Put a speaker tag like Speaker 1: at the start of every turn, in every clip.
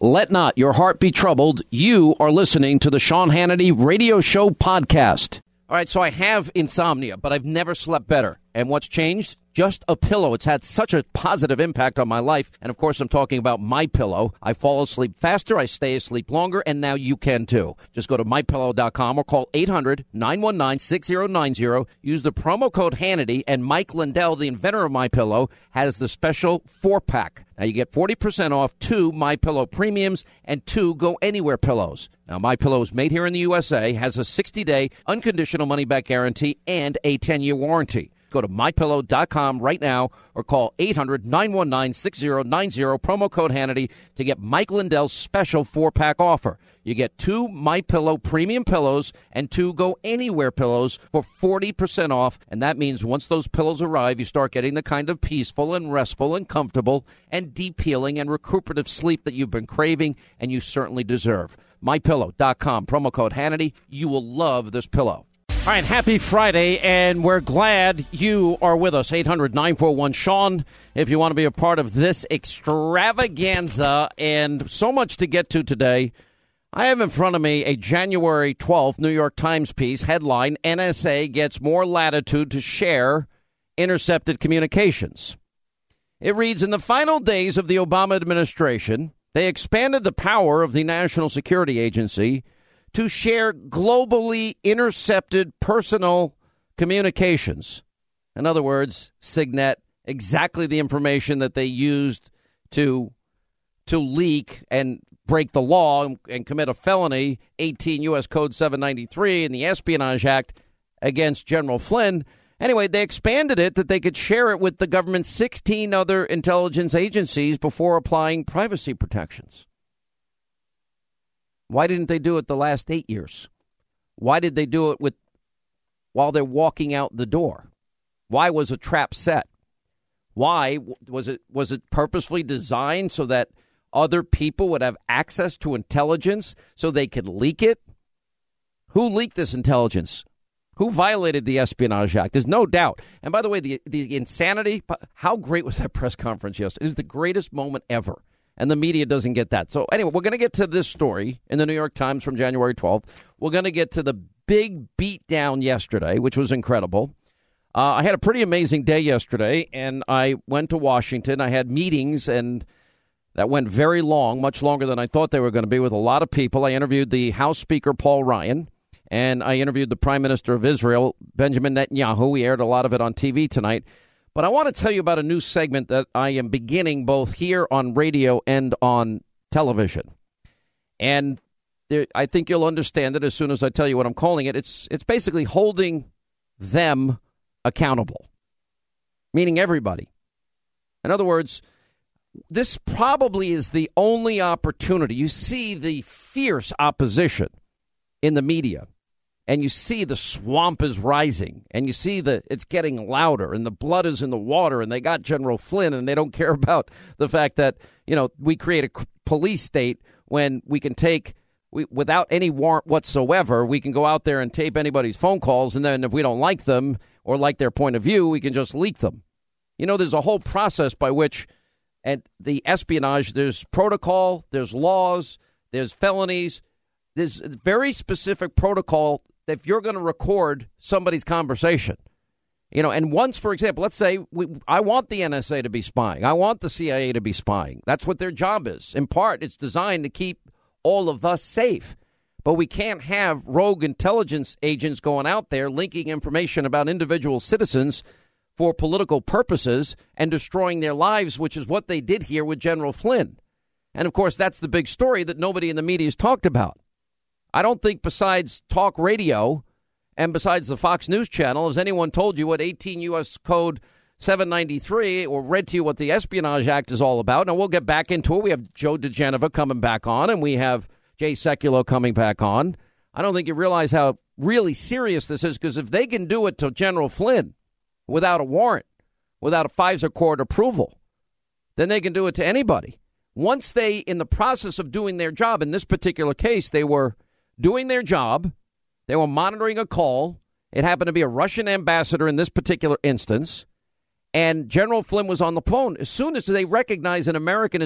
Speaker 1: Let not your heart be troubled. You are listening to the Sean Hannity Radio Show podcast. All right, so I have insomnia, but I've never slept better. And what's changed? Just a pillow. It's had such a positive impact on my life. And of course, I'm talking about MyPillow. I fall asleep faster, I stay asleep longer, and now you can too. Just go to MyPillow.com or call 800-919-6090. Use the promo code Hannity, and Mike Lindell, the inventor of MyPillow, has the special 4-pack. Now you get 40% off 2 MyPillow premiums and 2 Go Anywhere pillows. Now MyPillow is made here in the USA, has a 60-day unconditional money-back guarantee and a 10-year warranty. Go to MyPillow.com right now or call 800-919-6090, promo code Hannity, to get Mike Lindell's special 4-pack offer. You get 2 MyPillow premium pillows and 2 Go Anywhere pillows for 40% off. And that means once those pillows arrive, you start getting the kind of peaceful and restful and comfortable and deep healing and recuperative sleep that you've been craving and you certainly deserve. MyPillow.com, promo code Hannity. You will love this pillow. All right, happy Friday, and we're glad you are with us. 800-941-SEAN if you want to be a part of this extravaganza, and so much to get to today. I have in front of me a January 12th New York Times piece, headline, NSA gets more latitude to share intercepted communications. It reads, in the final days of the Obama administration, they expanded the power of the National Security Agency to share globally intercepted personal communications. In other words, Signet, exactly the information that they used to leak and break the law and commit a felony, 18 U.S. Code 793 and the Espionage Act against General Flynn. Anyway, they expanded it that they could share it with the government's 16 other intelligence agencies before applying privacy protections. Why didn't they do it the last 8 years? Why did they do it while they're walking out the door? Why was a trap set? Why was it purposefully designed so that other people would have access to intelligence so they could leak it? Who leaked this intelligence? Who violated the Espionage Act? There's no doubt. And by the way, the insanity, how great was that press conference yesterday? It was the greatest moment ever. And the media doesn't get that. So anyway, we're going to get to this story in the New York Times from January 12th. We're going to get to the big beatdown yesterday, which was incredible. I had a pretty amazing day yesterday, and I went to Washington. I had meetings, and that went very long, much longer than I thought they were going to be, with a lot of people. I interviewed the House Speaker, Paul Ryan, and I interviewed the Prime Minister of Israel, Benjamin Netanyahu. We aired a lot of it on TV tonight. But I want to tell you about a new segment that I am beginning both here on radio and on television. And I think you'll understand it as soon as I tell you what I'm calling it. It's basically holding them accountable, meaning everybody. In other words, this probably is the only opportunity. You see the fierce opposition in the media. And you see the swamp is rising, and you see it's getting louder, and the blood is in the water, and they got General Flynn, and they don't care about the fact that, we create a police state when we can without any warrant whatsoever, we can go out there and tape anybody's phone calls, and then if we don't like them or like their point of view, we can just leak them. There's a whole process by which, at the espionage, there's protocol, there's laws, there's felonies, there's a very specific protocol if you're going to record somebody's conversation, and once, for example, let's say I want the NSA to be spying. I want the CIA to be spying. That's what their job is. In part, it's designed to keep all of us safe. But we can't have rogue intelligence agents going out there linking information about individual citizens for political purposes and destroying their lives, which is what they did here with General Flynn. And, of course, that's the big story that nobody in the media has talked about. I don't think besides talk radio and besides the Fox News Channel has anyone told you what 18 U.S. Code 793 or read to you what the Espionage Act is all about. Now, we'll get back into it. We have Joe DeGeneva coming back on, and we have Jay Sekulow coming back on. I don't think you realize how really serious this is, because if they can do it to General Flynn without a warrant, without a FISA court approval, then they can do it to anybody. Once they, in the process of doing their job, in this particular case, they were doing their job. They were monitoring a call. It happened to be a Russian ambassador in this particular instance. And General Flynn was on the phone. As soon as they recognize an American is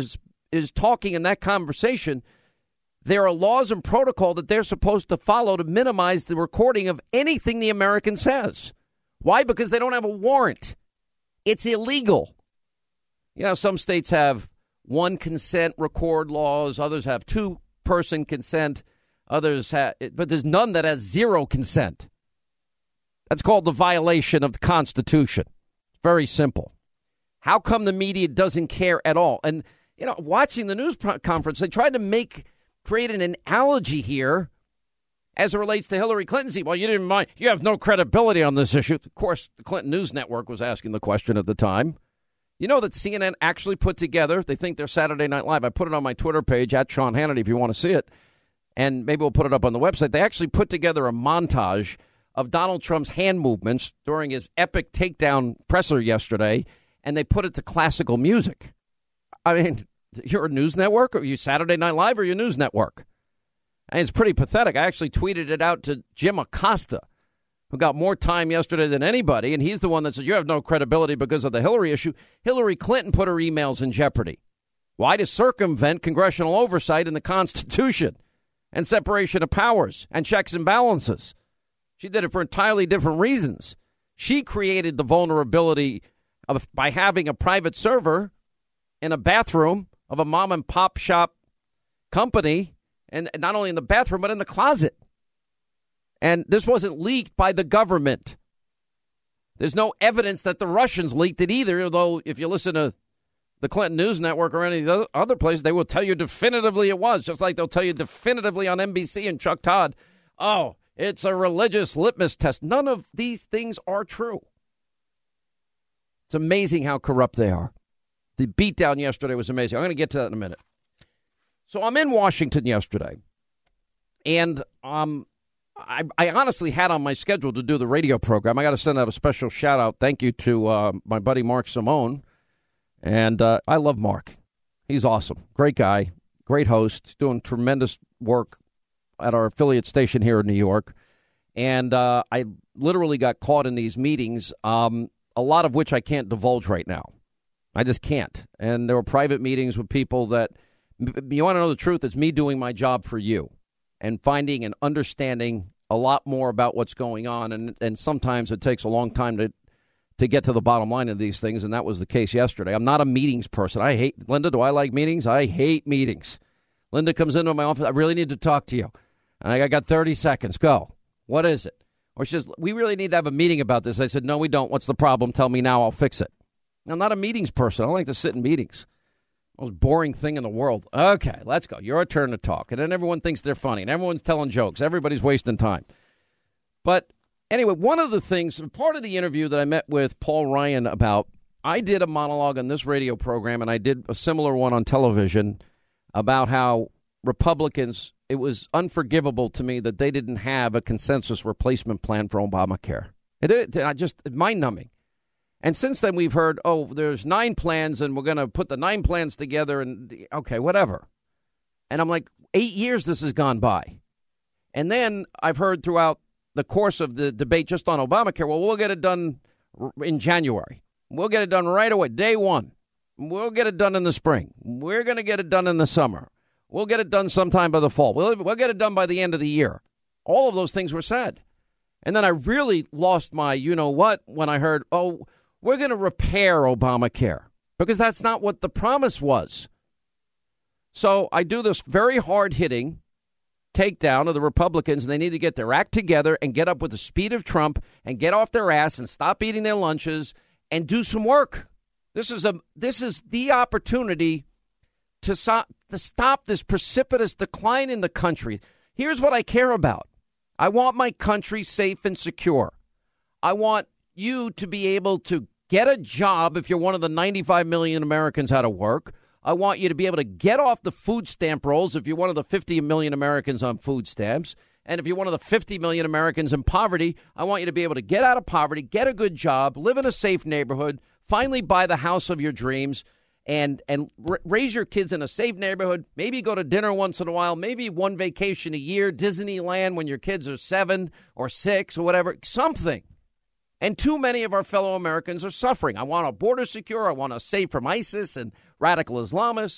Speaker 1: is talking in that conversation, there are laws and protocol that they're supposed to follow to minimize the recording of anything the American says. Why? Because they don't have a warrant. It's illegal. You know, some states have one consent record laws. Others have two-person consent. Others have, but there's none that has zero consent. That's called the violation of the Constitution. Very simple. How come the media doesn't care at all? And, you know, watching the news conference, they tried to create an analogy here as it relates to Hillary Clinton. Well, you didn't mind. You have no credibility on this issue. Of course, the Clinton News Network was asking the question at the time. You know that CNN actually put together, they think they're Saturday Night Live. I put it on my Twitter page, at Sean Hannity, if you want to see it. And maybe we'll put it up on the website. They actually put together a montage of Donald Trump's hand movements during his epic takedown presser yesterday, and they put it to classical music. I mean, you're a news network? Or you Saturday Night Live or your news network? And it's pretty pathetic. I actually tweeted it out to Jim Acosta, who got more time yesterday than anybody, and he's the one that said you have no credibility because of the Hillary issue. Hillary Clinton put her emails in jeopardy. Why? To circumvent congressional oversight in the Constitution and separation of powers and checks and balances. She did it for entirely different reasons. She created the vulnerability by having a private server in a bathroom of a mom and pop shop company, and not only in the bathroom, but in the closet. And this wasn't leaked by the government. There's no evidence that the Russians leaked it either, although if you listen to the Clinton News Network or any of the other places, they will tell you definitively it was, just like they'll tell you definitively on NBC and Chuck Todd, oh, it's a religious litmus test. None of these things are true. It's amazing how corrupt they are. The beatdown yesterday was amazing. I'm going to get to that in a minute. So I'm in Washington yesterday, and I honestly had on my schedule to do the radio program. I got to send out a special shout-out. Thank you to my buddy Mark Simone. And I love Mark. He's awesome. Great guy. Great host. Doing tremendous work at our affiliate station here in New York. And I literally got caught in these meetings, a lot of which I can't divulge right now. I just can't. And there were private meetings with people that, you want to know the truth, it's me doing my job for you and finding and understanding a lot more about what's going on. And sometimes it takes a long time to get to the bottom line of these things, and that was the case yesterday. I'm not a meetings person. Linda, do I like meetings? I hate meetings. Linda comes into my office. I really need to talk to you. I got 30 seconds. Go. What is it? Or she says, we really need to have a meeting about this. I said, no, we don't. What's the problem? Tell me now. I'll fix it. I'm not a meetings person. I don't like to sit in meetings. Most boring thing in the world. Okay, let's go. Your turn to talk. And then everyone thinks they're funny, and everyone's telling jokes. Everybody's wasting time. But anyway, one of the things, part of the interview that I met with Paul Ryan about, I did a monologue on this radio program, and I did a similar one on television about how Republicans, it was unforgivable to me that they didn't have a consensus replacement plan for Obamacare. Just mind-numbing. And since then, we've heard, there's 9 plans, and we're going to put the 9 plans together, and okay, whatever. And I'm like, 8 years this has gone by. And then I've heard throughout the course of the debate just on Obamacare, well, we'll get it done in January. We'll get it done right away, day one. We'll get it done in the spring. We're going to get it done in the summer. We'll get it done sometime by the fall. We'll get it done by the end of the year. All of those things were said. And then I really lost my you-know-what when I heard, we're going to repair Obamacare, because that's not what the promise was. So I do this very hard-hitting takedown of the Republicans, and they need to get their act together and get up with the speed of Trump and get off their ass and stop eating their lunches and do some work. This is the opportunity to stop this precipitous decline in the country. Here's what I care about. I want my country safe and secure. I want you to be able to get a job if you're one of the 95 million Americans out of work. I want you to be able to get off the food stamp rolls if you're one of the 50 million Americans on food stamps. And if you're one of the 50 million Americans in poverty, I want you to be able to get out of poverty, get a good job, live in a safe neighborhood, finally buy the house of your dreams, and raise your kids in a safe neighborhood, maybe go to dinner once in a while, maybe one vacation a year, Disneyland when your kids are 7 or 6 or whatever, something. And too many of our fellow Americans are suffering. I want a border secure. I want us safe from ISIS and radical Islamists.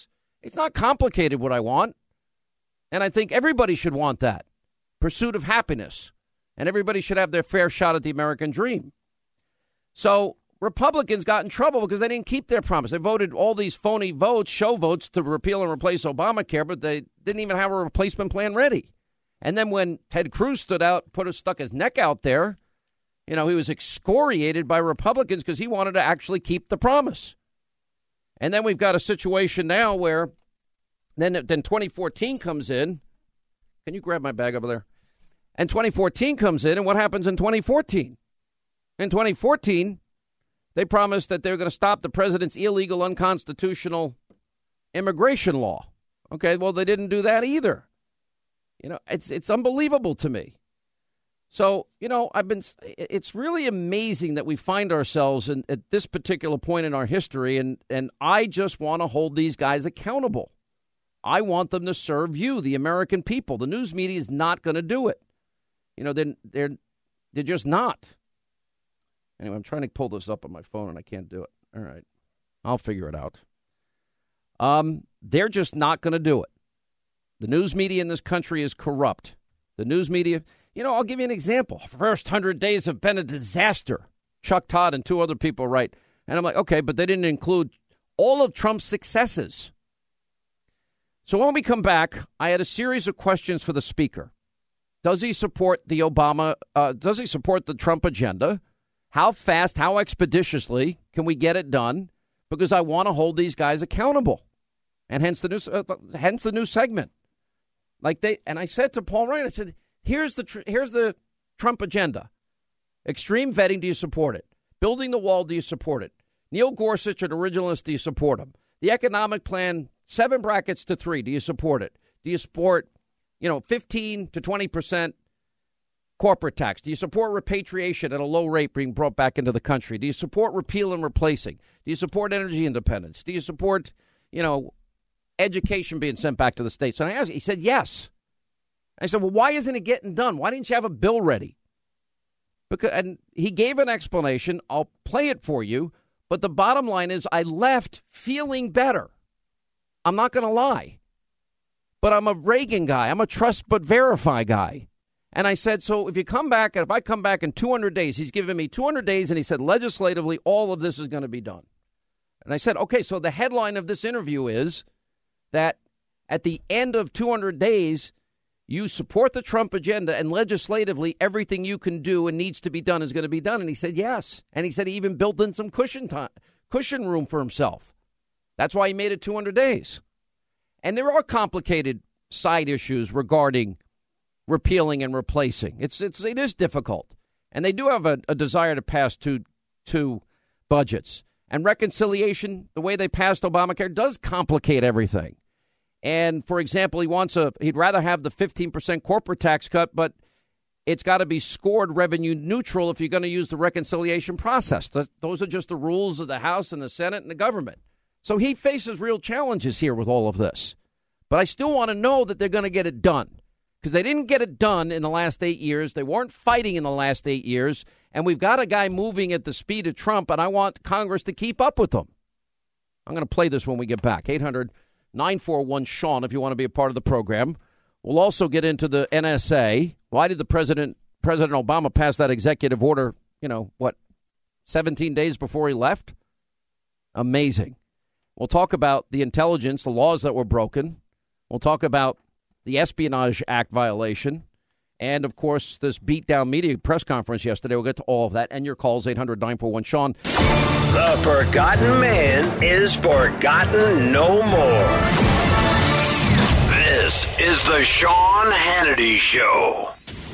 Speaker 1: It's not complicated what I want. And I think everybody should want that. Pursuit of happiness. And everybody should have their fair shot at the American dream. So Republicans got in trouble because they didn't keep their promise. They voted all these phony votes, show votes, to repeal and replace Obamacare, but they didn't even have a replacement plan ready. And then when Ted Cruz stuck his neck out there, he was excoriated by Republicans because he wanted to actually keep the promise. And then we've got a situation now where then 2014 comes in. Can you grab my bag over there? And 2014 comes in, and what happens in 2014? In 2014, they promised that they're going to stop the president's illegal, unconstitutional immigration law. Okay, well, they didn't do that either. It's unbelievable to me. So, it's really amazing that we find ourselves at this particular point in our history, and I just want to hold these guys accountable. I want them to serve you, the American people. The news media is not going to do it. They're just not. Anyway, I'm trying to pull this up on my phone, and I can't do it. All right. I'll figure it out. They're just not going to do it. The news media in this country is corrupt. The news media, I'll give you an example. First 100 days have been a disaster. Chuck Todd and two other people write. And I'm like, okay, but they didn't include all of Trump's successes. So when we come back, I had a series of questions for the speaker. Does he support the Trump agenda? How fast, how expeditiously can we get it done? Because I want to hold these guys accountable. And hence the new segment. And I said to Paul Ryan, I said, here's the Trump agenda. Extreme vetting, do you support it? Building the wall, do you support it? Neil Gorsuch, an originalist, do you support him? The economic plan, 7 brackets to 3, do you support it? Do you support, 15 to 20% corporate tax? Do you support repatriation at a low rate being brought back into the country? Do you support repeal and replacing? Do you support energy independence? Do you support, education being sent back to the states? And I asked, he said, yes. I said, well, why isn't it getting done? Why didn't you have a bill ready? And he gave an explanation. I'll play it for you. But the bottom line is I left feeling better. I'm not going to lie. But I'm a Reagan guy. I'm a trust but verify guy. And I said, so if I come back in 200 days, he's given me 200 days, and he said legislatively all of this is going to be done. And I said, okay, so the headline of this interview is that at the end of 200 days, you support the Trump agenda, and legislatively everything you can do and needs to be done is going to be done. And he said yes. And he said he even built in some cushion room for himself. That's why he made it 200 days. And there are complicated side issues regarding repealing and replacing. It is difficult. And they do have a desire to pass two budgets. And reconciliation, the way they passed Obamacare, does complicate everything. And, for example, he'd rather have the 15% corporate tax cut, but it's got to be scored revenue neutral if you're going to use the reconciliation process. Those are just the rules of the House and the Senate and the government. So he faces real challenges here with all of this. But I still want to know that they're going to get it done, because they didn't get it done in the last 8 years. They weren't fighting in the last 8 years. And we've got a guy moving at the speed of Trump, and I want Congress to keep up with them. I'm going to play this when we get back. 800-941-SEAN if you want to be a part of the program. We'll also get into the NSA. Why did President Obama pass that executive order, 17 days before he left? Amazing. We'll talk about the intelligence, the laws that were broken. We'll talk about the Espionage Act violation. And, of course, this beat-down media press conference yesterday. We'll get to all of that. And your calls, 800-941-SEAN.
Speaker 2: The forgotten man is forgotten no more. This is the Sean Hannity Show.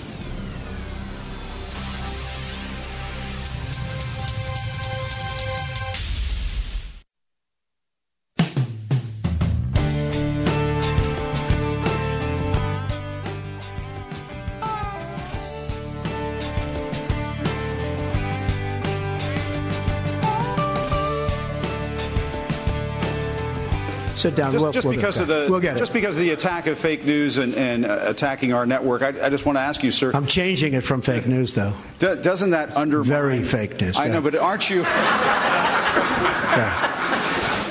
Speaker 3: Sit down.
Speaker 4: Just because of the attack of fake news and attacking our network, I just want to ask you, sir.
Speaker 3: I'm changing it from fake news, though.
Speaker 4: Doesn't that undermine?
Speaker 3: Very fake news.
Speaker 4: I know, but aren't you?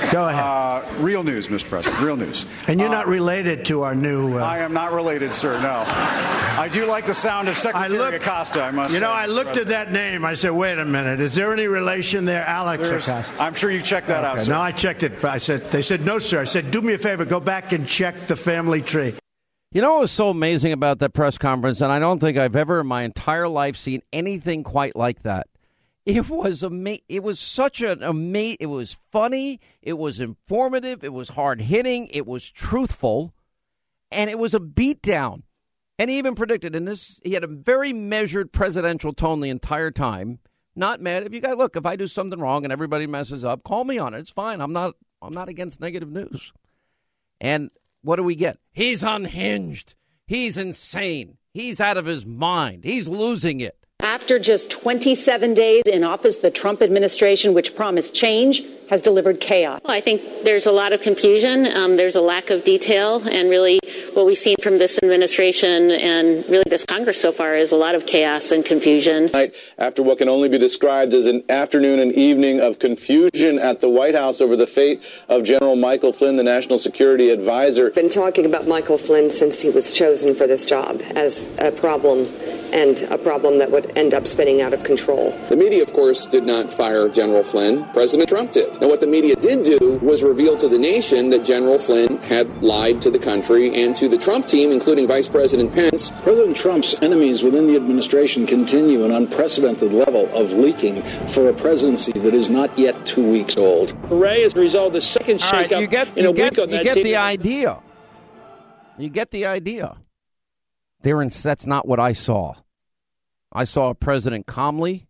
Speaker 3: Go ahead.
Speaker 4: Real news, Mr. President. Real news.
Speaker 3: And you're not related to our new...
Speaker 4: I am not related, sir, no. I do like the sound of Secretary Acosta, I must say.
Speaker 3: I looked at that name. I said, wait a minute. Is there any relation there, Alex Acosta?
Speaker 4: I'm sure you checked that out, sir.
Speaker 3: No, I checked it. They said, no, sir. I said, do me a favor. Go back and check the family tree.
Speaker 1: You know what was so amazing about that press conference, and I don't think I've ever in my entire life seen anything quite like that. It was It was such an amazing. It was funny. It was informative. It was hard hitting. It was truthful, and it was a beatdown. And he even predicted in this. He had a very measured presidential tone the entire time. Not mad. If I do something wrong and everybody messes up, call me on it. It's fine. I'm not against negative news. And what do we get? He's unhinged. He's insane. He's out of his mind. He's losing it.
Speaker 5: After just 27 days in office, the Trump administration, which promised change, has delivered chaos.
Speaker 6: Well, I think there's a lot of confusion. There's a lack of detail. And really what we've seen from this administration and really this Congress so far is a lot of chaos and confusion.
Speaker 7: After what can only be described as an afternoon and evening of confusion at the White House over the fate of General Michael Flynn, the National Security Advisor.
Speaker 8: Been talking about Michael Flynn since he was chosen for this job as a problem, and a problem that would end up spinning out of control.
Speaker 7: The media, of course, did not fire General Flynn. President Trump did. Now, what the media did do was reveal to the nation that General Flynn had lied to the country and to the Trump team, including Vice President Pence.
Speaker 9: President Trump's enemies within the administration continue an unprecedented level of leaking for a presidency that is not yet 2 weeks old.
Speaker 10: Hooray, as a result of the second shakeup in a week on that team.
Speaker 1: You get the idea. You get the idea. That's not what I saw. I saw a president calmly,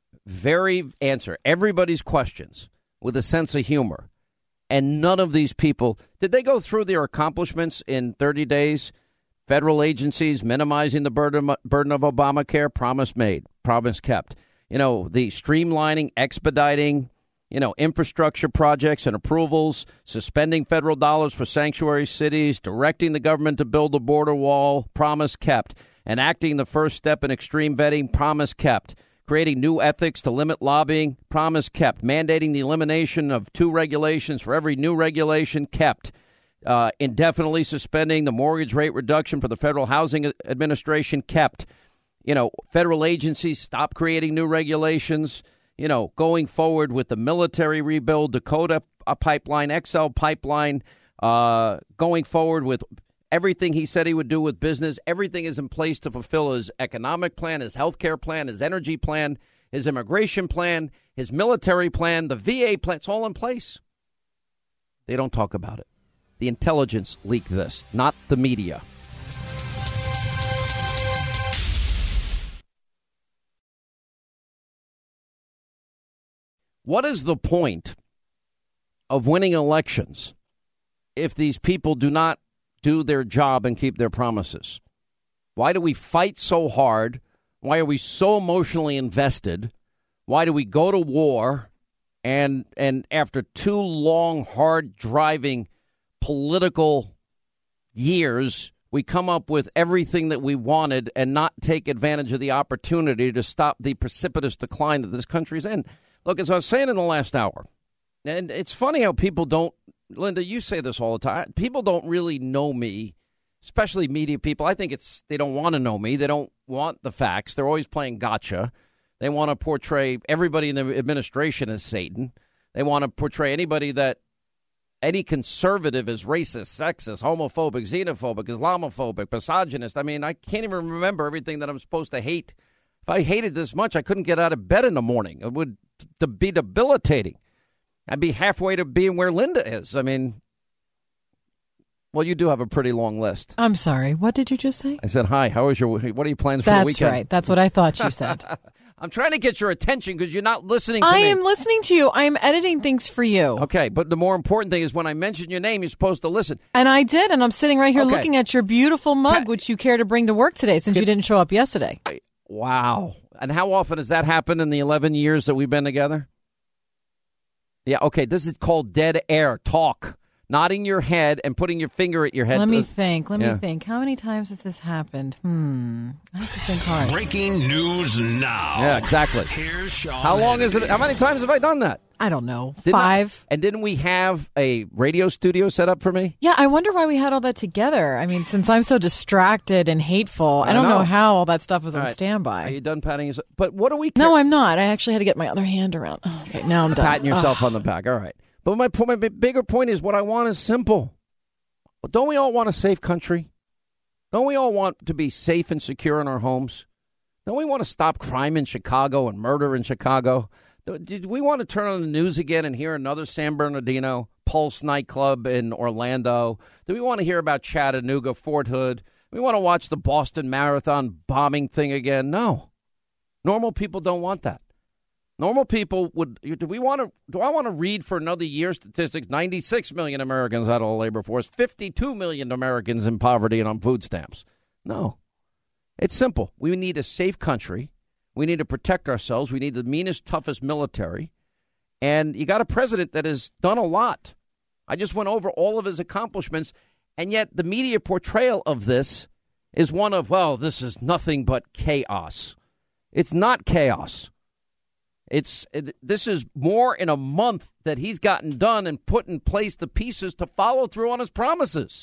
Speaker 1: answer everybody's questions with a sense of humor. And none of these people, did they go through their accomplishments in 30 days? Federal agencies minimizing the burden of Obamacare, promise made, promise kept. The streamlining, expediting, infrastructure projects and approvals, suspending federal dollars for sanctuary cities, directing the government to build a border wall, promise kept. Enacting the first step in extreme vetting, promise kept. Creating new ethics to limit lobbying, promise kept. Mandating the elimination of 2 regulations for every new regulation, kept. Indefinitely suspending the mortgage rate reduction for the Federal Housing Administration, kept. Federal agencies stop creating new regulations. Going forward with the military rebuild, Dakota pipeline, XL pipeline, going forward with everything he said he would do with business. Everything is in place to fulfill his economic plan, his health care plan, his energy plan, his immigration plan, his military plan, the VA plan. It's all in place. They don't talk about it. The intelligence leaked this, not the media. What is the point of winning elections if these people do not do their job and keep their promises? Why do we fight so hard? Why are we so emotionally invested? Why do we go to war? And after 2 long, hard driving political years, we come up with everything that we wanted and not take advantage of the opportunity to stop the precipitous decline that this country's in. Look, as I was saying in the last hour, and it's funny how people don't, Linda, you say this all the time, people don't really know me, especially media people. I think they don't want to know me. They don't want the facts. They're always playing gotcha. They want to portray everybody in the administration as Satan. They want to portray any conservative as racist, sexist, homophobic, xenophobic, Islamophobic, misogynist. I mean, I can't even remember everything that I'm supposed to hate. If I hated this much, I couldn't get out of bed in the morning. It would be debilitating. I'd be halfway to being where Linda is. I mean, well, you do have a pretty long list.
Speaker 11: I'm sorry. What did you just say?
Speaker 1: I said, hi, what are your plans for the weekend?
Speaker 11: That's right. That's what I thought you said.
Speaker 1: I'm trying to get your attention because you're not listening to
Speaker 11: me.
Speaker 1: I
Speaker 11: am listening to you. I am editing things for you.
Speaker 1: Okay, but the more important thing is when I mention your name, you're supposed to listen.
Speaker 11: And I did, and I'm sitting right here looking at your beautiful mug, which you care to bring to work today since you didn't show up yesterday.
Speaker 1: Wow. And how often has that happened in the 11 years that we've been together? Yeah, okay, this is called dead air talk. Nodding your head and putting your finger at your head.
Speaker 11: Let me think. How many times has this happened? I have to think hard.
Speaker 2: Breaking news now.
Speaker 1: Yeah, exactly.
Speaker 2: Here's Sean
Speaker 1: How long is it? How many times have I done that?
Speaker 11: I don't know, 5.
Speaker 1: And didn't we have a radio studio set up for me?
Speaker 11: Yeah, I wonder why we had all that together. I mean, since I'm so distracted and hateful, I don't know how all that stuff was on standby.
Speaker 1: Are you done patting yourself? But what do we care?
Speaker 11: No, I'm not. I actually had to get my other hand around. Oh, okay, now I'm done.
Speaker 1: Patting yourself on the back. All right. But my bigger point is what I want is simple. Don't we all want a safe country? Don't we all want to be safe and secure in our homes? Don't we want to stop crime in Chicago and murder in Chicago? Did we want to turn on the news again and hear another San Bernardino Pulse nightclub in Orlando? Do we want to hear about Chattanooga, Fort Hood? Do we want to watch the Boston Marathon bombing thing again? No. Normal people don't want that. Normal people would. Do I want to read for another year statistics? 96 million Americans out of the labor force, 52 million Americans in poverty and on food stamps. No. It's simple. We need a safe country. We need to protect ourselves. We need the meanest, toughest military. And you got a president that has done a lot. I just went over all of his accomplishments. And yet the media portrayal of this is one of, well, this is nothing but chaos. It's not chaos. This is more in a month that he's gotten done and put in place the pieces to follow through on his promises.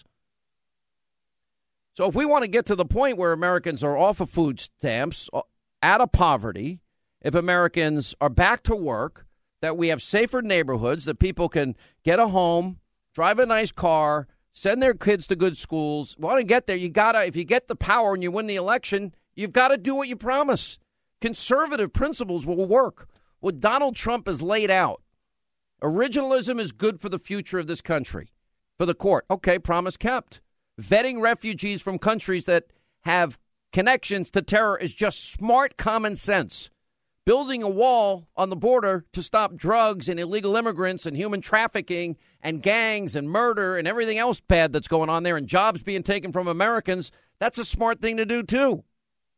Speaker 1: So if we want to get to the point where Americans are off of food stamps, out of poverty, if Americans are back to work, that we have safer neighborhoods, that people can get a home, drive a nice car, send their kids to good schools. Want to get there, if you get the power and you win the election, you've got to do what you promise. Conservative principles will work. What Donald Trump has laid out, originalism is good for the future of this country. For the court, okay, promise kept. Vetting refugees from countries that have connections to terror is just smart common sense. Building a wall on the border to stop drugs and illegal immigrants and human trafficking and gangs and murder and everything else bad that's going on there and jobs being taken from Americans, that's a smart thing to do, too.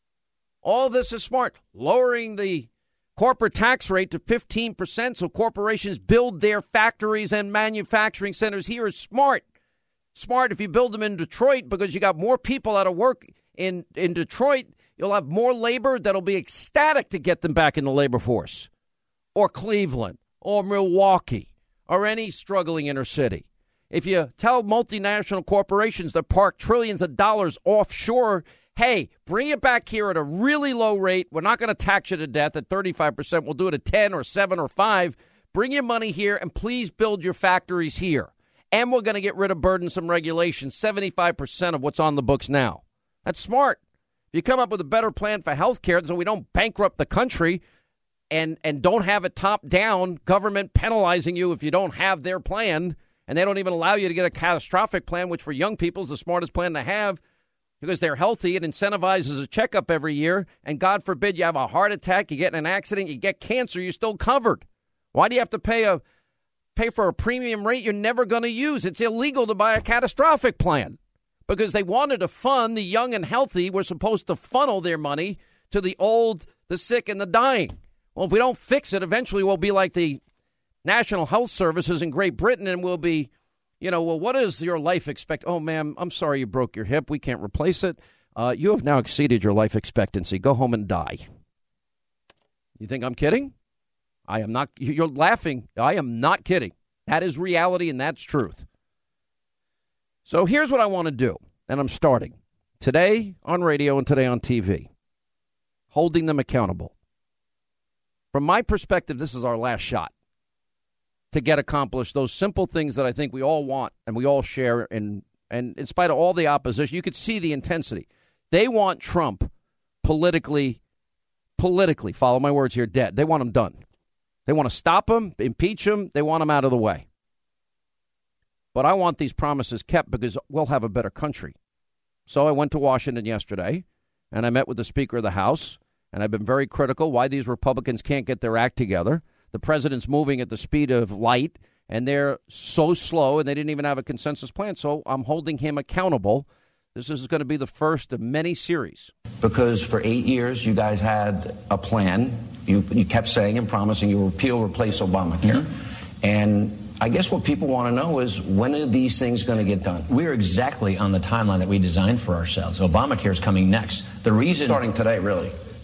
Speaker 1: All this is smart. Lowering the corporate tax rate to 15% so corporations build their factories and manufacturing centers here is smart. Smart if you build them in Detroit because you got more people out of work in Detroit. You'll have more labor that'll be ecstatic to get them back in the labor force. Or Cleveland or Milwaukee or any struggling inner city. If you tell multinational corporations that park trillions of dollars offshore, hey, bring it back here at a really low rate. We're not going to tax you to death at 35%. We'll do it at 10 or 7 or 5. Bring your money here and please build your factories here. And we're going to get rid of burdensome regulations, 75% of what's on the books now. That's smart. If you come up with a better plan for health care so we don't bankrupt the country and don't have it top down, government penalizing you if you don't have their plan, and they don't even allow you to get a catastrophic plan, which for young people is the smartest plan to have because they're healthy. It incentivizes a checkup every year, and God forbid you have a heart attack, you get in an accident, you get cancer, you're still covered. Why do you have to pay for a premium rate you're never going to use? It's illegal to buy a catastrophic plan because they wanted to fund the young and healthy. We're supposed to funnel their money to the old, the sick, and the dying. Well, if we don't fix it, eventually we'll be like the National Health Services in Great Britain, and we'll be, well, what is your life expectancy? Oh, ma'am, I'm sorry you broke your hip. We can't replace it. You have now exceeded your life expectancy. Go home and die. You think I'm kidding? I am not. You're laughing. I am not kidding. That is reality, and that's truth. So here's what I want to do, and I'm starting today on radio and today on TV, holding them accountable. From my perspective, this is our last shot to get accomplished those simple things that I think we all want and we all share. And in spite of all the opposition, you could see the intensity. They want Trump politically, follow my words here, dead. They want him done. They want to stop him, impeach him. They want him out of the way. But I want these promises kept because we'll have a better country. So I went to Washington yesterday, and I met with the Speaker of the House, and I've been very critical why these Republicans can't get their act together. The president's moving at the speed of light, and they're so slow, and they didn't even have a consensus plan. So I'm holding him accountable. This is going to be the first of many series.
Speaker 12: Because for 8 years, you guys had a plan. You kept saying and promising you would repeal, replace Obamacare. Mm-hmm. And I guess what people want to know is when are these things going to get done?
Speaker 13: We're exactly on the timeline that we designed for ourselves. Obamacare is coming next. The reason
Speaker 12: starting today, really.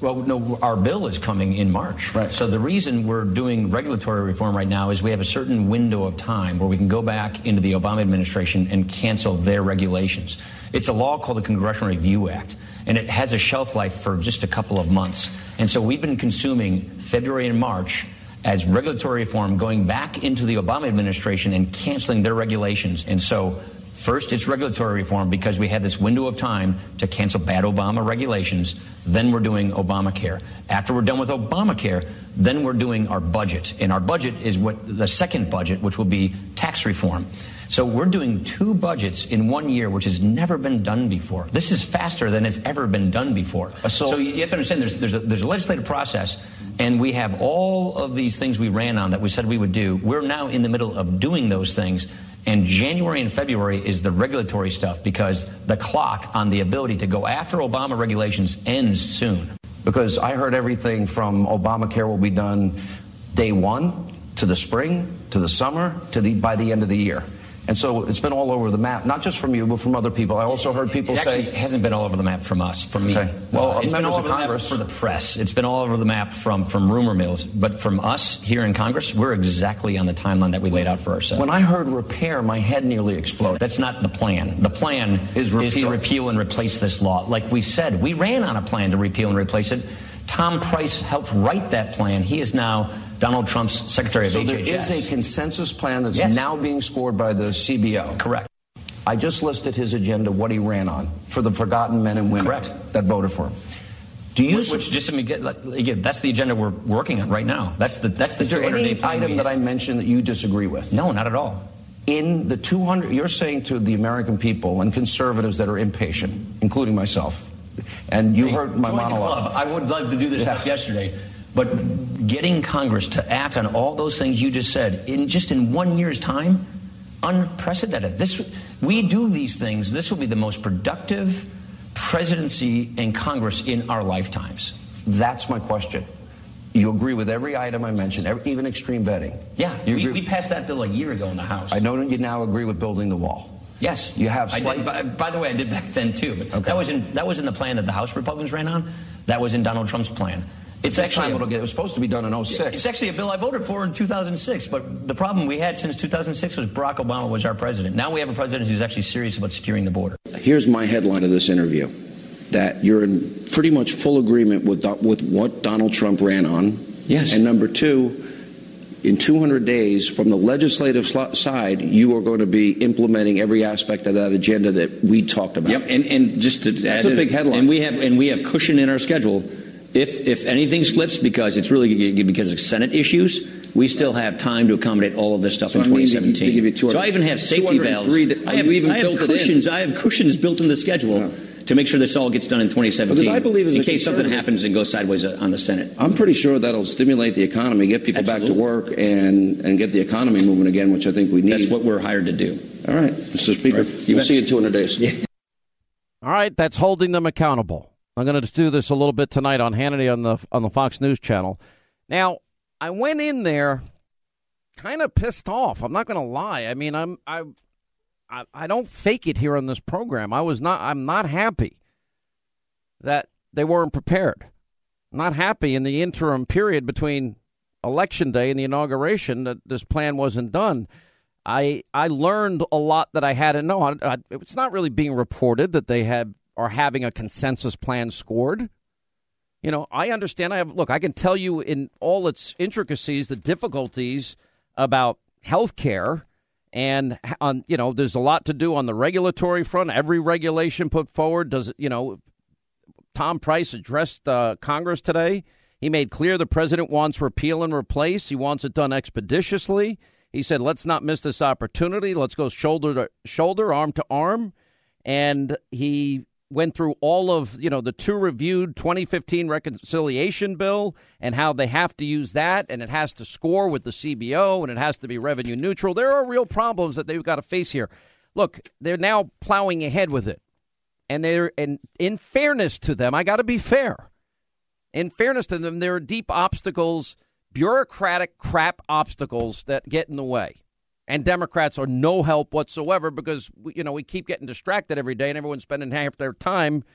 Speaker 13: Well, no, our bill is coming in March.
Speaker 12: Right.
Speaker 13: So the reason we're doing regulatory reform right now is we have a certain window of time where we can go back into the Obama administration and cancel their regulations. It's a law called the Congressional Review Act, and it has a shelf life for just a couple of months. And so we've been consuming February and March as regulatory reform, going back into the Obama administration and canceling their regulations. And so first, it's regulatory reform because we had this window of time to cancel bad Obama regulations. Then we're doing Obamacare. After we're done with Obamacare, then we're doing our budget. And our budget is the second budget, which will be tax reform. So we're doing 2 budgets in 1 year, which has never been done before. This is faster than has ever been done before. So you have to understand there's a legislative process, and we have all of these things we ran on that we said we would do. We're now in the middle of doing those things. And January and February is the regulatory stuff because the clock on the ability to go after Obama regulations ends soon.
Speaker 12: Because I heard everything from Obamacare will be done day 1 to the spring to the summer to by the end of the year. And so it's been all over the map, not just from you, but from other people. I also heard people say...
Speaker 13: It hasn't been all over the map from us, from me.
Speaker 12: Okay. Well,
Speaker 13: it's been all over the map for the press. It's been all over the map from rumor mills. But from us here in Congress, we're exactly on the timeline that we laid out for ourselves.
Speaker 12: When I heard repair, my head nearly exploded.
Speaker 13: That's not the plan. The plan is to repeal and replace this law. Like we said, we ran on a plan to repeal and replace it. Tom Price helped write that plan. He is now Donald Trump's Secretary of HHS.
Speaker 12: So there is a consensus plan that's now being scored by the CBO.
Speaker 13: Correct.
Speaker 12: I just listed his agenda, what he ran on, for the forgotten men and women that voted for him. Do you?
Speaker 13: Which just let me get again, that's the agenda we're working on right now. That's the
Speaker 12: Is there any item that I mentioned that you disagree with?
Speaker 13: No, not at all.
Speaker 12: In the 200, you're saying to the American people and conservatives that are impatient, including myself, and you heard my monologue.
Speaker 13: I would love to do this yesterday, but getting Congress to act on all those things you just said in 1 year's time, unprecedented. We do these things. This will be the most productive presidency and Congress in our lifetimes.
Speaker 12: That's my question. You agree with every item I mentioned, even extreme vetting?
Speaker 13: Yeah, we passed that bill a year ago in the House.
Speaker 12: I know you now agree with building the wall.
Speaker 13: Yes,
Speaker 12: you have.
Speaker 13: By the way, I did back then too. But that was in the plan that the House Republicans ran on. That was in Donald Trump's plan. It
Speaker 12: was supposed to be done in 2006.
Speaker 13: It's actually a bill I voted for in 2006. But the problem we had since 2006 was Barack Obama was our president. Now we have a president who's actually serious about securing the border.
Speaker 12: Here's my headline of this interview: that you're in pretty much full agreement with what Donald Trump ran on.
Speaker 13: Yes.
Speaker 12: And number 2. In 200 days, from the legislative side, you are going to be implementing every aspect of that agenda that we talked about.
Speaker 13: Yep, and just to
Speaker 12: that's a big headline.
Speaker 13: And we have cushion in our schedule. If anything slips because it's really because of Senate issues, we still have time to accommodate all of this stuff in 2017. So I even have safety valves. I have cushions built in the schedule. To make sure this all gets done in 2017,
Speaker 12: I believe
Speaker 13: in case something happens and goes sideways on the Senate.
Speaker 12: I'm pretty sure that'll stimulate the economy, get people back to work, and get the economy moving again, which I think we need.
Speaker 13: That's what we're hired to do.
Speaker 12: All right, Mr. Speaker, we'll see you in 200 days.
Speaker 1: Yeah. All right, that's holding them accountable. I'm going to do this a little bit tonight on Hannity on the Fox News channel. Now, I went in there kind of pissed off. I'm not going to lie. I mean, I don't fake it here on this program. I'm not happy that they weren't prepared. I'm not happy in the interim period between Election Day and the inauguration that this plan wasn't done. I learned a lot that I hadn't known. It's not really being reported that they are having a consensus plan scored. You know, I understand. I can tell you in all its intricacies the difficulties about health care. And, there's a lot to do on the regulatory front. Every regulation put forward Tom Price addressed Congress today. He made clear the president wants repeal and replace. He wants it done expeditiously. He said, let's not miss this opportunity. Let's go shoulder to shoulder, arm to arm. And he went through all of, the 2 reviewed 2015 reconciliation bill and how they have to use that, and it has to score with the CBO, and it has to be revenue neutral. There are real problems that they've got to face here. Look, they're now plowing ahead with it. And in fairness to them, I got to be fair. In fairness to them, there are deep obstacles, bureaucratic crap obstacles that get in the way. And Democrats are no help whatsoever because, we keep getting distracted every day and everyone's spending half their time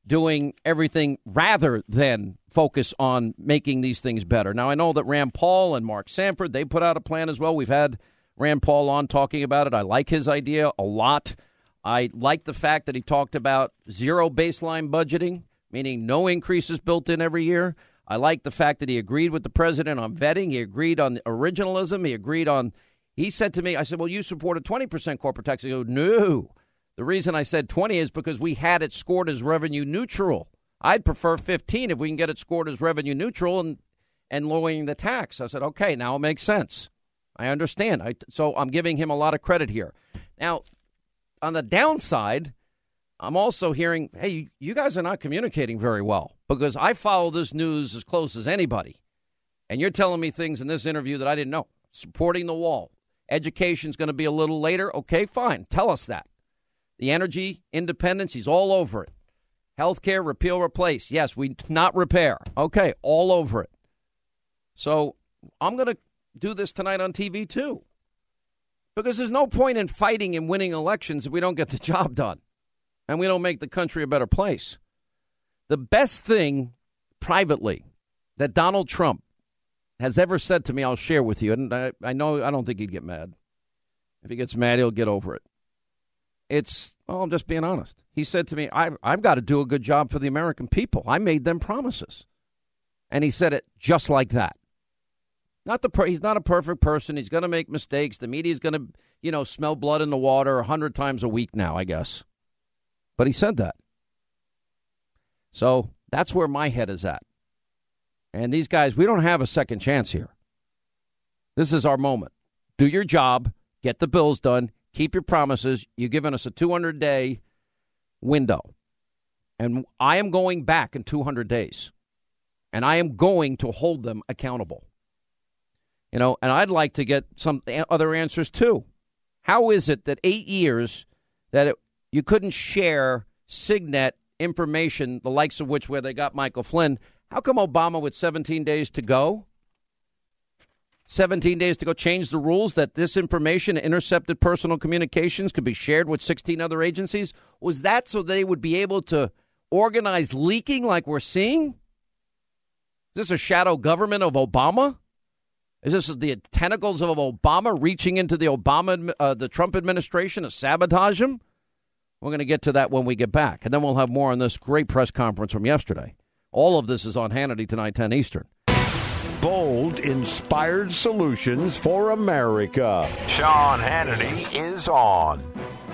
Speaker 1: doing everything rather than focus on making these things better. Now, I know that Rand Paul and Mark Sanford, they put out a plan as well. We've had Rand Paul on talking about it. I like his idea a lot. I like the fact that he talked about zero baseline budgeting, meaning no increases built in every year. I like the fact that he agreed with the president on vetting. He agreed on originalism. He said to me, I said, well, you support a 20% corporate tax. He goes, no. The reason I said 20 is because we had it scored as revenue neutral. I'd prefer 15 if we can get it scored as revenue neutral and lowering the tax. I said, okay, now it makes sense. I understand. So I'm giving him a lot of credit here. Now, on the downside, I'm also hearing, hey, you guys are not communicating very well because I follow this news as close as anybody. And you're telling me things in this interview that I didn't know. Supporting the wall. Education's going to be a little later. Okay, fine. Tell us that. The energy independence, he's all over it. Healthcare, repeal, replace. Yes, we not repair. Okay, all over it. So I'm going to do this tonight on TV, too. Because there's no point in fighting and winning elections if we don't get the job done and we don't make the country a better place. The best thing privately that Donald Trump has ever said to me, I'll share with you. And I don't think he'd get mad. If he gets mad, he'll get over it. I'm just being honest. He said to me, I've got to do a good job for the American people. I made them promises. And he said it just like that. He's not a perfect person. He's going to make mistakes. The media's going to, smell blood in the water 100 times a week now, I guess. But he said that. So that's where my head is at. And these guys, we don't have a second chance here. This is our moment. Do your job. Get the bills done. Keep your promises. You've given us a 200-day window. And I am going back in 200 days. And I am going to hold them accountable. And I'd like to get some other answers, too. How is it that 8 years that you couldn't share Signet information, the likes of which where they got Michael Flynn? How come Obama, with 17 days to go, changed the rules that this information, intercepted personal communications, could be shared with 16 other agencies? Was that so they would be able to organize leaking like we're seeing? Is this a shadow government of Obama? Is this the tentacles of Obama reaching into the Trump administration to sabotage him? We're going to get to that when we get back. And then we'll have more on this great press conference from yesterday. All of this is on Hannity tonight, 10 Eastern.
Speaker 2: Bold, inspired solutions for America. Sean Hannity is on.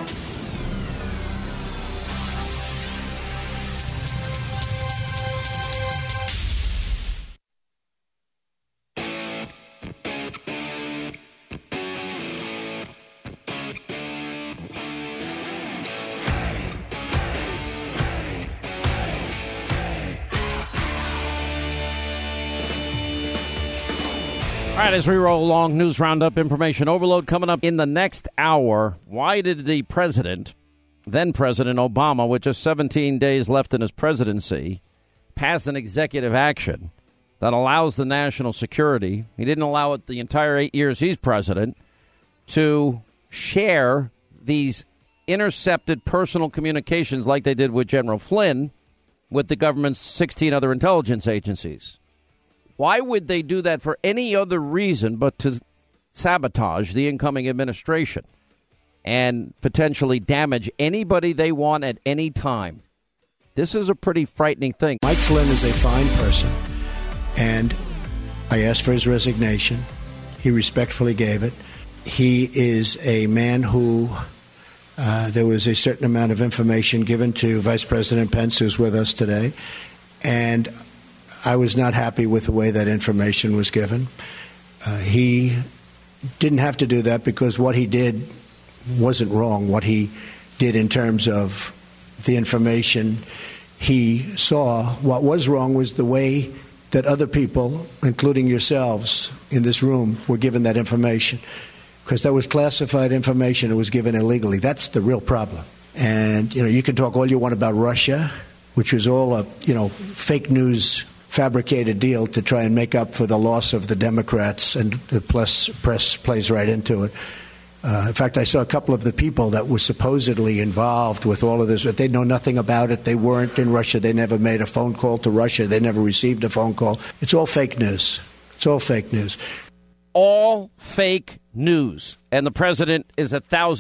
Speaker 1: All right, as we roll along, news roundup, information overload coming up in the next hour. Why did the then President Obama, with just 17 days left in his presidency, pass an executive action that allows the national security, he didn't allow it the entire 8 years he's president, to share these intercepted personal communications like they did with General Flynn with the government's 16 other intelligence agencies? Why would they do that for any other reason but to sabotage the incoming administration and potentially damage anybody they want at any time? This is a pretty frightening thing.
Speaker 3: Mike Flynn is a fine person, and I asked for his resignation. He respectfully gave it. He is a man who there was a certain amount of information given to Vice President Pence, who's with us today, and I was not happy with the way that information was given. He didn't have to do that because what he did wasn't wrong. What he did in terms of the information he saw, what was wrong was the way that other people, including yourselves in this room, were given that information. Because that was classified information. It was given illegally. That's the real problem. And, you can talk all you want about Russia, which was all a, fake news fabricated deal to try and make up for the loss of the Democrats, and the press plays right into it. In fact, I saw a couple of the people that were supposedly involved with all of this, but they know nothing about it. They weren't in Russia. They never made a phone call to Russia. They never received a phone call. It's all fake news. It's all fake news.
Speaker 1: All fake news. And the president is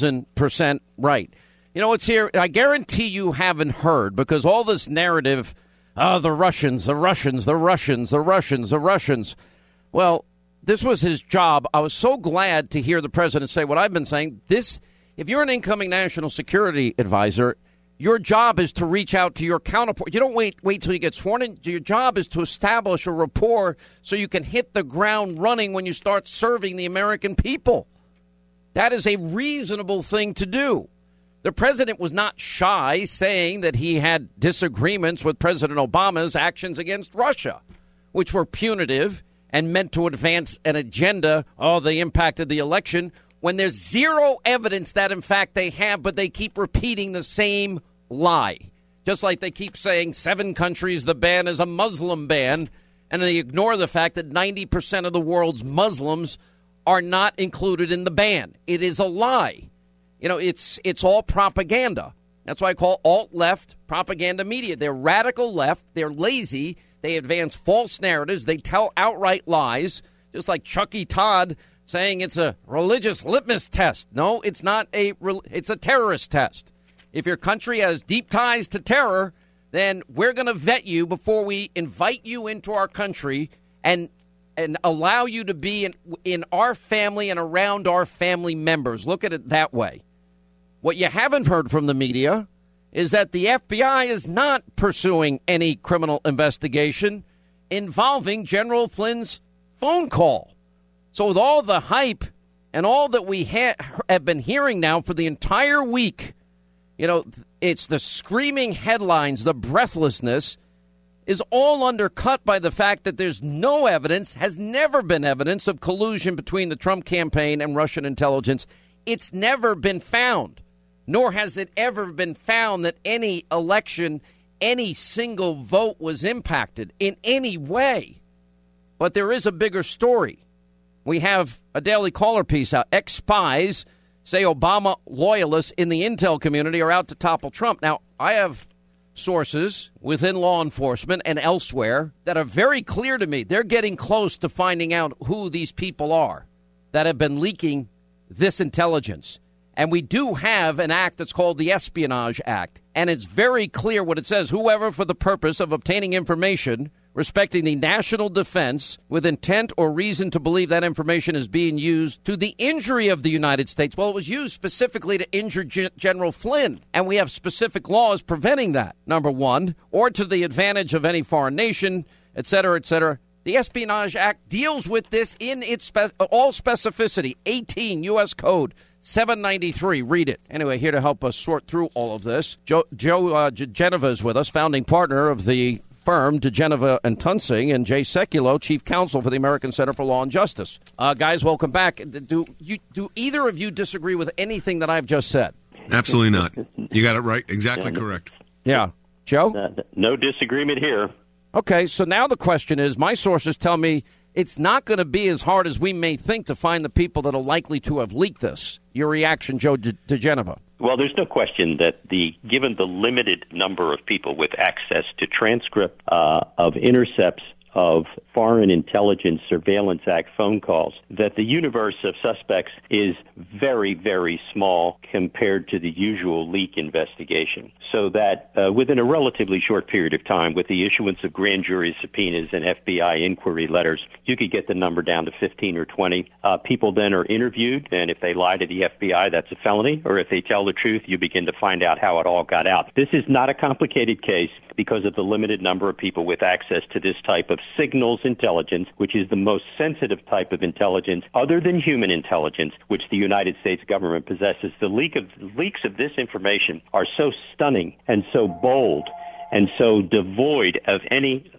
Speaker 1: 1,000% right. You know what's here? I guarantee you haven't heard, because all this narrative, the Russians, the Russians, the Russians, the Russians, the Russians. Well, this was his job. I was so glad to hear the president say what I've been saying. If you're an incoming national security advisor, your job is to reach out to your counterpart. You don't wait till you get sworn in. Your job is to establish a rapport so you can hit the ground running when you start serving the American people. That is a reasonable thing to do. The president was not shy saying that he had disagreements with President Obama's actions against Russia, which were punitive and meant to advance an agenda. They impacted the election, when there's zero evidence that, in fact, they have, but they keep repeating the same lie. Just like they keep saying 7 countries, the ban is a Muslim ban, and they ignore the fact that 90% of the world's Muslims are not included in the ban. It is a lie. You know, it's all propaganda. That's why I call alt-left propaganda media. They're radical left. They're lazy. They advance false narratives. They tell outright lies, just like Chucky Todd saying it's a religious litmus test. No, it's not it's a terrorist test. If your country has deep ties to terror, then we're going to vet you before we invite you into our country and allow you to be in our family and around our family members. Look at it that way. What you haven't heard from the media is that the FBI is not pursuing any criminal investigation involving General Flynn's phone call. So with all the hype and all that we have been hearing now for the entire week, you know, it's the screaming headlines, the breathlessness is all undercut by the fact that there's no evidence, has never been evidence of collusion between the Trump campaign and Russian intelligence. It's never been found. Nor has it ever been found that any election, any single vote was impacted in any way. But there is a bigger story. We have a Daily Caller piece out. Ex-spies say Obama loyalists in the intel community are out to topple Trump. Now, I have sources within law enforcement and elsewhere that are very clear to me. They're getting close to finding out who these people are that have been leaking this intelligence. And we do have an act that's called the Espionage Act. And it's very clear what it says. Whoever, for the purpose of obtaining information respecting the national defense with intent or reason to believe that information is being used to the injury of the United States. Well, it was used specifically to injure General Flynn. And we have specific laws preventing that, number one, or to the advantage of any foreign nation, et cetera, et cetera. The Espionage Act deals with this in its all specificity. 18 U.S. Code 793. Read it. Anyway, here to help us sort through all of this, Joe diGenova is with us, founding partner of the firm diGenova and Tunsing, and Jay Sekulow, chief counsel for the American Center for Law and Justice. Guys, welcome back. Do either of you disagree with anything that I've just said?
Speaker 14: Absolutely not. You got it right. Exactly correct.
Speaker 1: Yeah. Joe?
Speaker 15: No disagreement here.
Speaker 1: Okay, so now the question is, my sources tell me it's not going to be as hard as we may think to find the people that are likely to have leaked this. Your reaction, Joe diGenova?
Speaker 15: Well, there's no question that given the limited number of people with access to transcript of intercepts of Foreign Intelligence Surveillance Act phone calls, that the universe of suspects is very, very small compared to the usual leak investigation. So that within a relatively short period of time, with the issuance of grand jury subpoenas and FBI inquiry letters, you could get the number down to 15 or 20. People then are interviewed, and if they lie to the FBI, that's a felony. Or if they tell the truth, you begin to find out how it all got out. This is not a complicated case because of the limited number of people with access to this type of signals intelligence, which is the most sensitive type of intelligence other than human intelligence, which the United States government possesses. The leaks of this information are so stunning and so bold and so devoid of any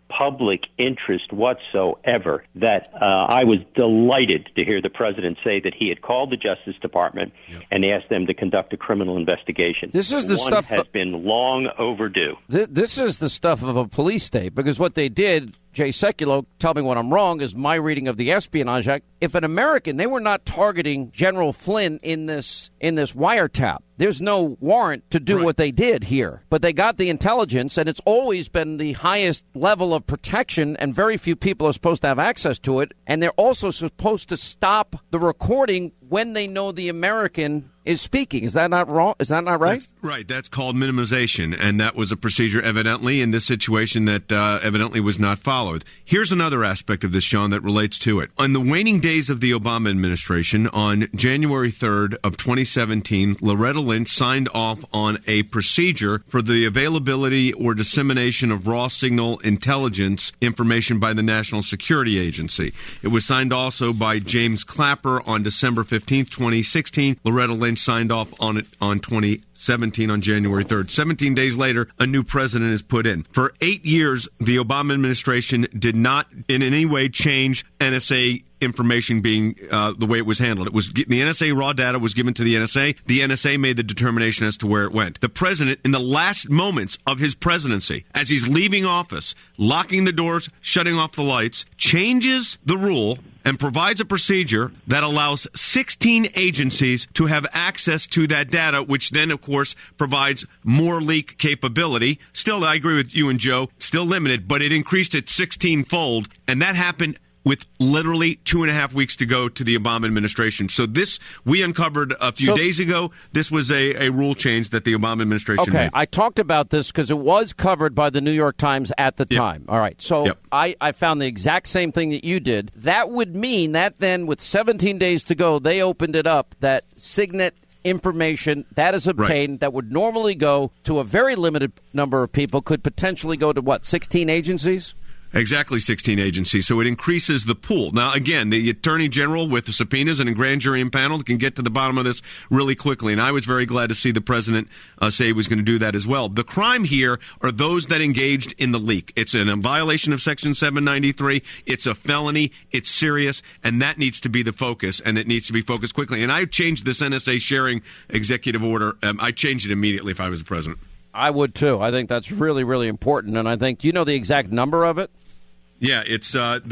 Speaker 15: public interest whatsoever that I was delighted to hear the president say that he had called the Justice Department and asked them to conduct a criminal investigation.
Speaker 1: This is the stuff
Speaker 15: has been long overdue.
Speaker 1: This is the stuff of a police state, because what they did, Jay Sekulow, tell me when I'm wrong, is my reading of the Espionage Act. If an American, they were not targeting General Flynn in this wiretap. There's no warrant to do what they did here. But they got the intelligence, and it's always been the highest level of protection, and very few people are supposed to have access to it. And they're also supposed to stop the recording when they know the American is speaking. Is that not wrong? Is that not right?
Speaker 14: That's right. That's called minimization, and that was a procedure evidently in this situation that evidently was not followed. Here's another aspect of this, Sean, that relates to it. On the waning days of the Obama administration, on January 3rd of 2017, Loretta Lynch signed off on a procedure for the availability or dissemination of raw signal intelligence information by the National Security Agency. It was signed also by James Clapper on December 15th, 2016. Loretta Lynch signed off on it on 2017 on January 3rd. 17 days later, a new president is put in. For 8 years, the Obama administration did not in any way change NSA information being the way it was handled. It was the NSA raw data was given to the NSA. The NSA made the determination as to where it went. The president, in the last moments of his presidency, as he's leaving office, locking the doors, shutting off the lights, changes the rule and provides a procedure that allows 16 agencies to have access to that data, which then, of course, provides more leak capability. Still, I agree with you and Joe, still limited, but it increased it 16-fold, and that happened with literally 2.5 weeks to go to the Obama administration. So this, we uncovered a few days ago. This was a rule change that the Obama administration made.
Speaker 1: I talked about this because it was covered by the New York Times at the time. All right. So I found the exact same thing that you did. That would mean that then with 17 days to go, they opened it up, that Signet information that is obtained that would normally go to a very limited number of people could potentially go to, 16 agencies?
Speaker 14: Exactly, 16 agencies. So it increases the pool. Now, again, the Attorney General with the subpoenas and a grand jury impaneled can get to the bottom of this really quickly. And I was very glad to see the president say he was going to do that as well. The crime here are those that engaged in the leak. It's a violation of Section 793. It's a felony. It's serious. And that needs to be the focus. And it needs to be focused quickly. And I changed this NSA sharing executive order. I changed it immediately if I was the president.
Speaker 1: I would, too. I think that's really, really important. And I think, do you know the exact number of it?
Speaker 14: Yeah, it's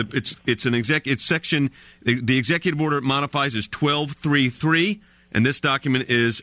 Speaker 14: section. The executive order it modifies is 1233, and this document is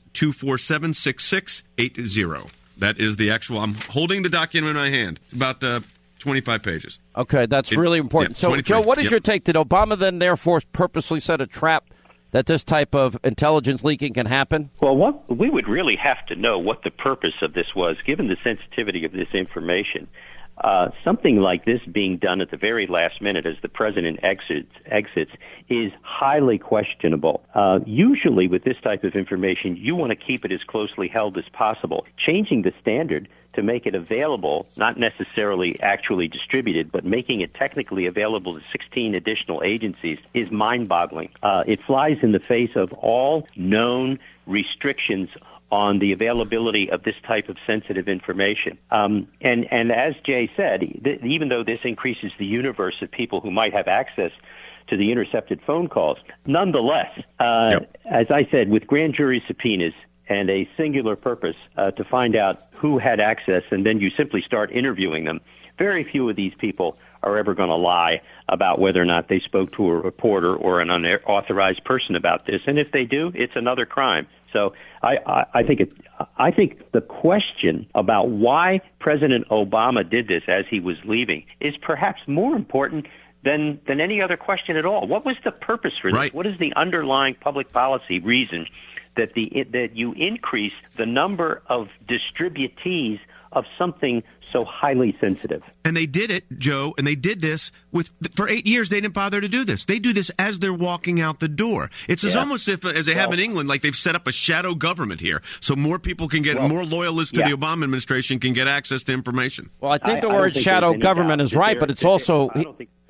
Speaker 14: 2476680. That is the actual. I'm holding the document in my hand. It's about 25 pages.
Speaker 1: Okay, that's really important. So, Joe, what is your take? Did Obama then, therefore, purposely set a trap that this type of intelligence leaking can happen?
Speaker 15: Well, we would really have to know what the purpose of this was, given the sensitivity of this information. Something like this being done at the very last minute as the president exits is highly questionable. Usually with this type of information, you want to keep it as closely held as possible. Changing the standard to make it available, not necessarily actually distributed, but making it technically available to 16 additional agencies is mind-boggling. It flies in the face of all known restrictions on the availability of this type of sensitive information. And as Jay said, even though this increases the universe of people who might have access to the intercepted phone calls, nonetheless, as I said, with grand jury subpoenas and a singular purpose to find out who had access, and then you simply start interviewing them, very few of these people are ever going to lie about whether or not they spoke to a reporter or an unauthorized person about this. And if they do, it's another crime. So I think the question about why President Obama did this as he was leaving is perhaps more important than any other question at all. What was the purpose for this?
Speaker 14: Right.
Speaker 15: What is the underlying public policy reason that you increase the number of distributees of something so highly sensitive?
Speaker 14: And they did it, Joe, and they did this for 8 years. They didn't bother to do this. They do this as they're walking out the door. It's almost as they have in England, like they've set up a shadow government here, so more people can get more loyalists to the Obama administration can get access to information.
Speaker 1: Well, I think the word shadow government is right, but it's also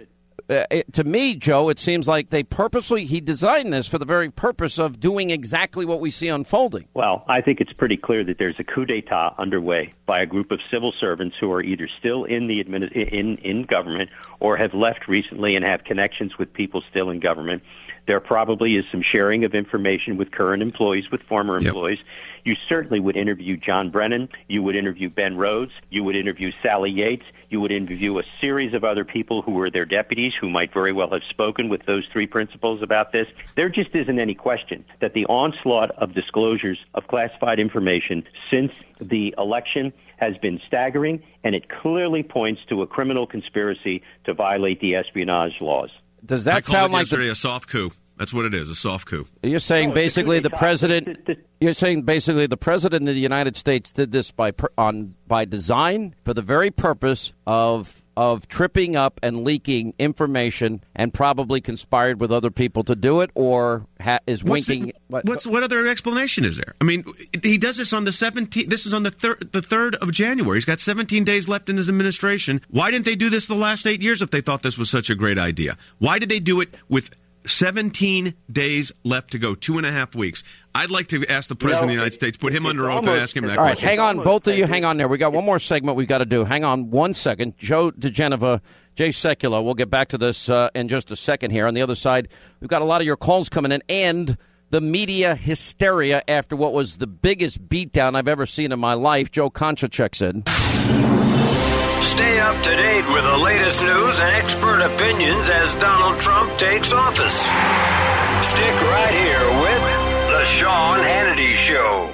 Speaker 1: to me, Joe, it seems like he designed this for the very purpose of doing exactly what we see unfolding.
Speaker 15: Well, I think it's pretty clear that there's a coup d'etat underway by a group of civil servants who are either still in the in government or have left recently and have connections with people still in government. There probably is some sharing of information with current employees, with former employees. You certainly would interview John Brennan. You would interview Ben Rhodes. You would interview Sally Yates. You would interview a series of other people who were their deputies who might very well have spoken with those three principals about this. There just isn't any question that the onslaught of disclosures of classified information since the election has been staggering, and it clearly points to a criminal conspiracy to violate the espionage laws.
Speaker 1: Does that sound like
Speaker 14: a soft coup? That's what it is, a soft coup.
Speaker 1: You're saying basically the president. You're saying basically the president of the United States did this by design for the very purpose of tripping up and leaking information, and probably conspired with other people to do it, or is winking.
Speaker 14: What other explanation is there? I mean, he does this on the 17th. This is on the 3rd of January. He's got 17 days left in his administration. Why didn't they do this the last 8 years if they thought this was such a great idea? Why did they do it with 17 days left to go, 2.5 weeks? I'd like to ask the President of the United States, put him under oath and ask him that question.
Speaker 1: All right, hang on, both of you, hang on there. We got one more segment we've got to do. Hang on 1 second. Joe DeGenova, Jay Sekulow, we'll get back to this in just a second here. On the other side, we've got a lot of your calls coming in, and the media hysteria after what was the biggest beatdown I've ever seen in my life. Joe Concha checks in.
Speaker 16: Stay up to date with the latest news and expert opinions as Donald Trump takes office. Stick right here with The Sean Hannity Show.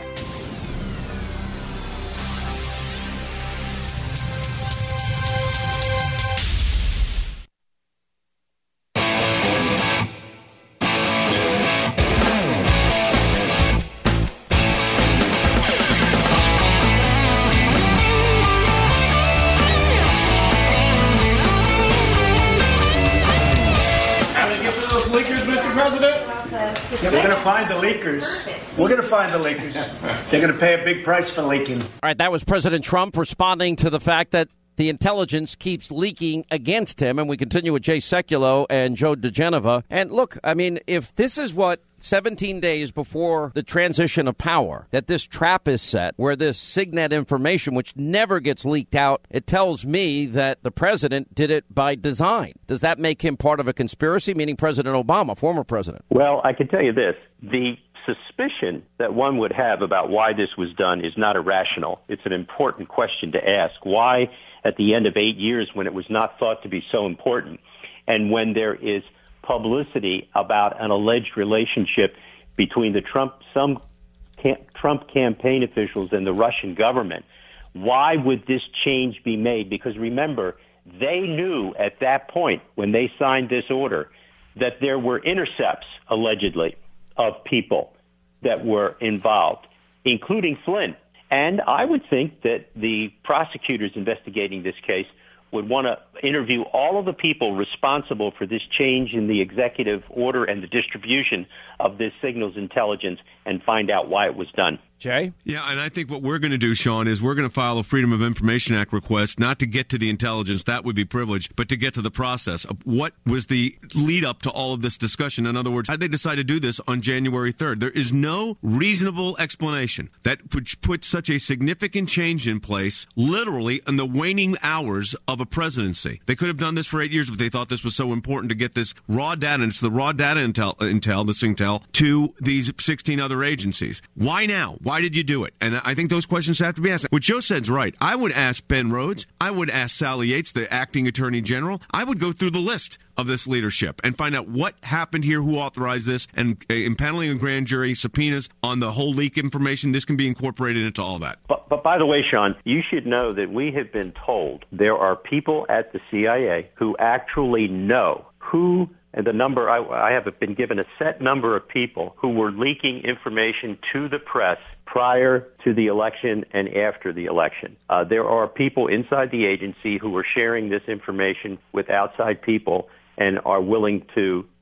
Speaker 17: We're going to find the leakers. We're going to find the leakers. They're going to pay a big price for leaking.
Speaker 1: All right, that was President Trump responding to the fact that the intelligence keeps leaking against him. And we continue with Jay Sekulow and Joe DeGenova. And look, I mean, if this is what 17 days before the transition of power, that this trap is set where this Signet information, which never gets leaked out, it tells me that the president did it by design. Does that make him part of a conspiracy, meaning President Obama, former president?
Speaker 15: Well, I can tell you this. The suspicion that one would have about why this was done is not irrational. It's an important question to ask. Why, at the end of 8 years, when it was not thought to be so important, and when there is publicity about an alleged relationship between the Trump campaign officials and the Russian government, why would this change be made? Because remember, they knew at that point when they signed this order that there were intercepts, allegedly, of people that were involved, including Flynn. And I would think that the prosecutors investigating this case would want to interview all of the people responsible for this change in the executive order and the distribution of this signals intelligence and find out why it was done.
Speaker 1: Jay?
Speaker 14: Yeah, and I think what we're going to do, Sean, is we're going to file a Freedom of Information Act request, not to get to the intelligence, that would be privileged, but to get to the process of what was the lead up to all of this discussion. In other words, how did they decide to do this on January 3rd? There is no reasonable explanation that would put such a significant change in place literally in the waning hours of a presidency. They could have done this for 8 years, but they thought this was so important to get this raw data, and it's the raw data intel, this intel, to these 16 other agencies. Why now? Why did you do it? And I think those questions have to be asked. What Joe said's right. I would ask Ben Rhodes. I would ask Sally Yates, the acting attorney general. I would go through the list of this leadership and find out what happened here, who authorized this, and impaneling a grand jury subpoenas on the whole leak information. This can be incorporated into all that.
Speaker 15: But by the way, Sean, you should know that we have been told there are people at the CIA who actually know who. And the number, I have been given a set number of people who were leaking information to the press prior to the election and after the election. There are people inside the agency who are sharing this information with outside people and are willing to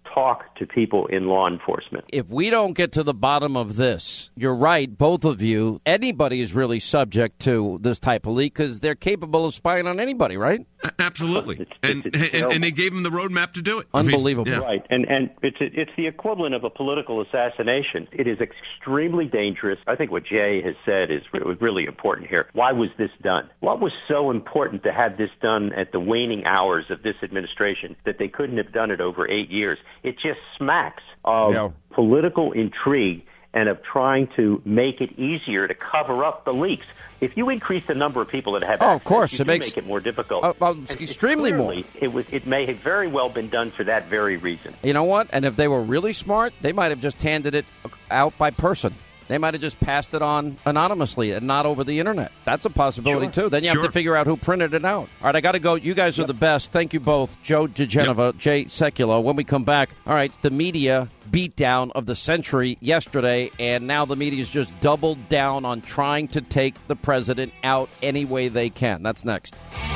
Speaker 15: talk to people in law enforcement.
Speaker 1: If we don't get to the bottom of this, you're right, both of you, anybody is really subject to this type of leak because they're capable of spying on anybody, right?
Speaker 14: Absolutely. And they gave them the roadmap to do it.
Speaker 1: Unbelievable.
Speaker 15: Right. And it's the equivalent of a political assassination. It is extremely dangerous. I think what Jay has said is really important here. Why was this done? What was so important to have this done at the waning hours of this administration that they couldn't have done it over 8 years? It just smacks of political intrigue and of trying to make it easier to cover up the leaks. If you increase the number of people that have access,
Speaker 1: of course,
Speaker 15: you make it more difficult.
Speaker 1: Extremely more.
Speaker 15: It may have very well been done for that very reason.
Speaker 1: You know what? And if they were really smart, they might have just handed it out by person. They might have just passed it on anonymously and not over the Internet. That's a possibility, too. Then you have to figure out who printed it out. All right, I got to go. You guys are the best. Thank you both. Joe DeGenova, Jay Sekulow. When we come back, all right, the media beatdown of the century yesterday, and now the media's just doubled down on trying to take the president out any way they can. That's next.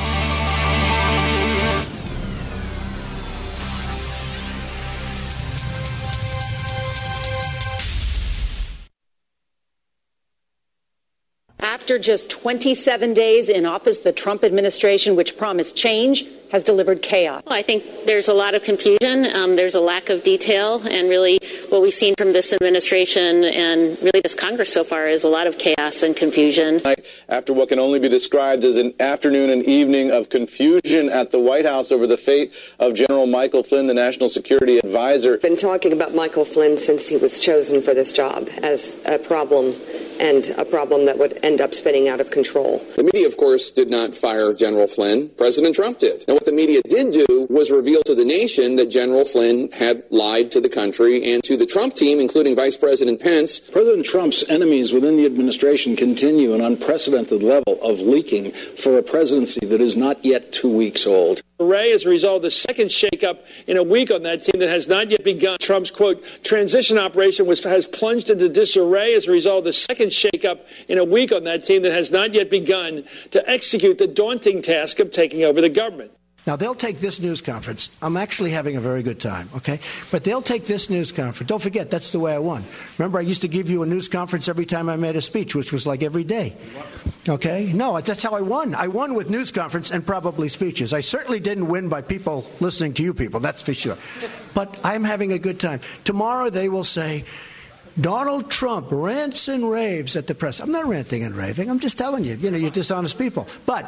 Speaker 5: After just 27 days in office, the Trump administration, which promised change, has delivered chaos.
Speaker 6: Well, I think there's a lot of confusion. There's a lack of detail. And really what we've seen from this administration and really this Congress so far is a lot of chaos and confusion.
Speaker 18: After what can only be described as an afternoon and evening of confusion at the White House over the fate of General Michael Flynn, the National Security Advisor.
Speaker 8: Been talking about Michael Flynn since he was chosen for this job as a problem, and a problem that would end up spinning out of control.
Speaker 7: The media, of course, did not fire General Flynn. President Trump did. Now, what the media did do was reveal to the nation that General Flynn had lied to the country and to the Trump team, including Vice President Pence.
Speaker 9: President Trump's enemies within the administration continue an unprecedented level of leaking for a presidency that is not yet 2 weeks old.
Speaker 10: Array as a result of the second shakeup in a week on that team that has not yet begun. Trump's, quote, transition operation has plunged into disarray as a result of the second shakeup in a week on that team that has not yet begun to execute the daunting task of taking over the government.
Speaker 3: Now, they'll take this news conference. I'm actually having a very good time, okay? But they'll take this news conference. Don't forget, that's the way I won. Remember, I used to give you a news conference every time I made a speech, which was like every day. Okay? No, that's how I won. I won with news conference and probably speeches. I certainly didn't win by people listening to you people, that's for sure. But I'm having a good time. Tomorrow they will say, Donald Trump rants and raves at the press. I'm not ranting and raving. I'm just telling you, you're dishonest people. But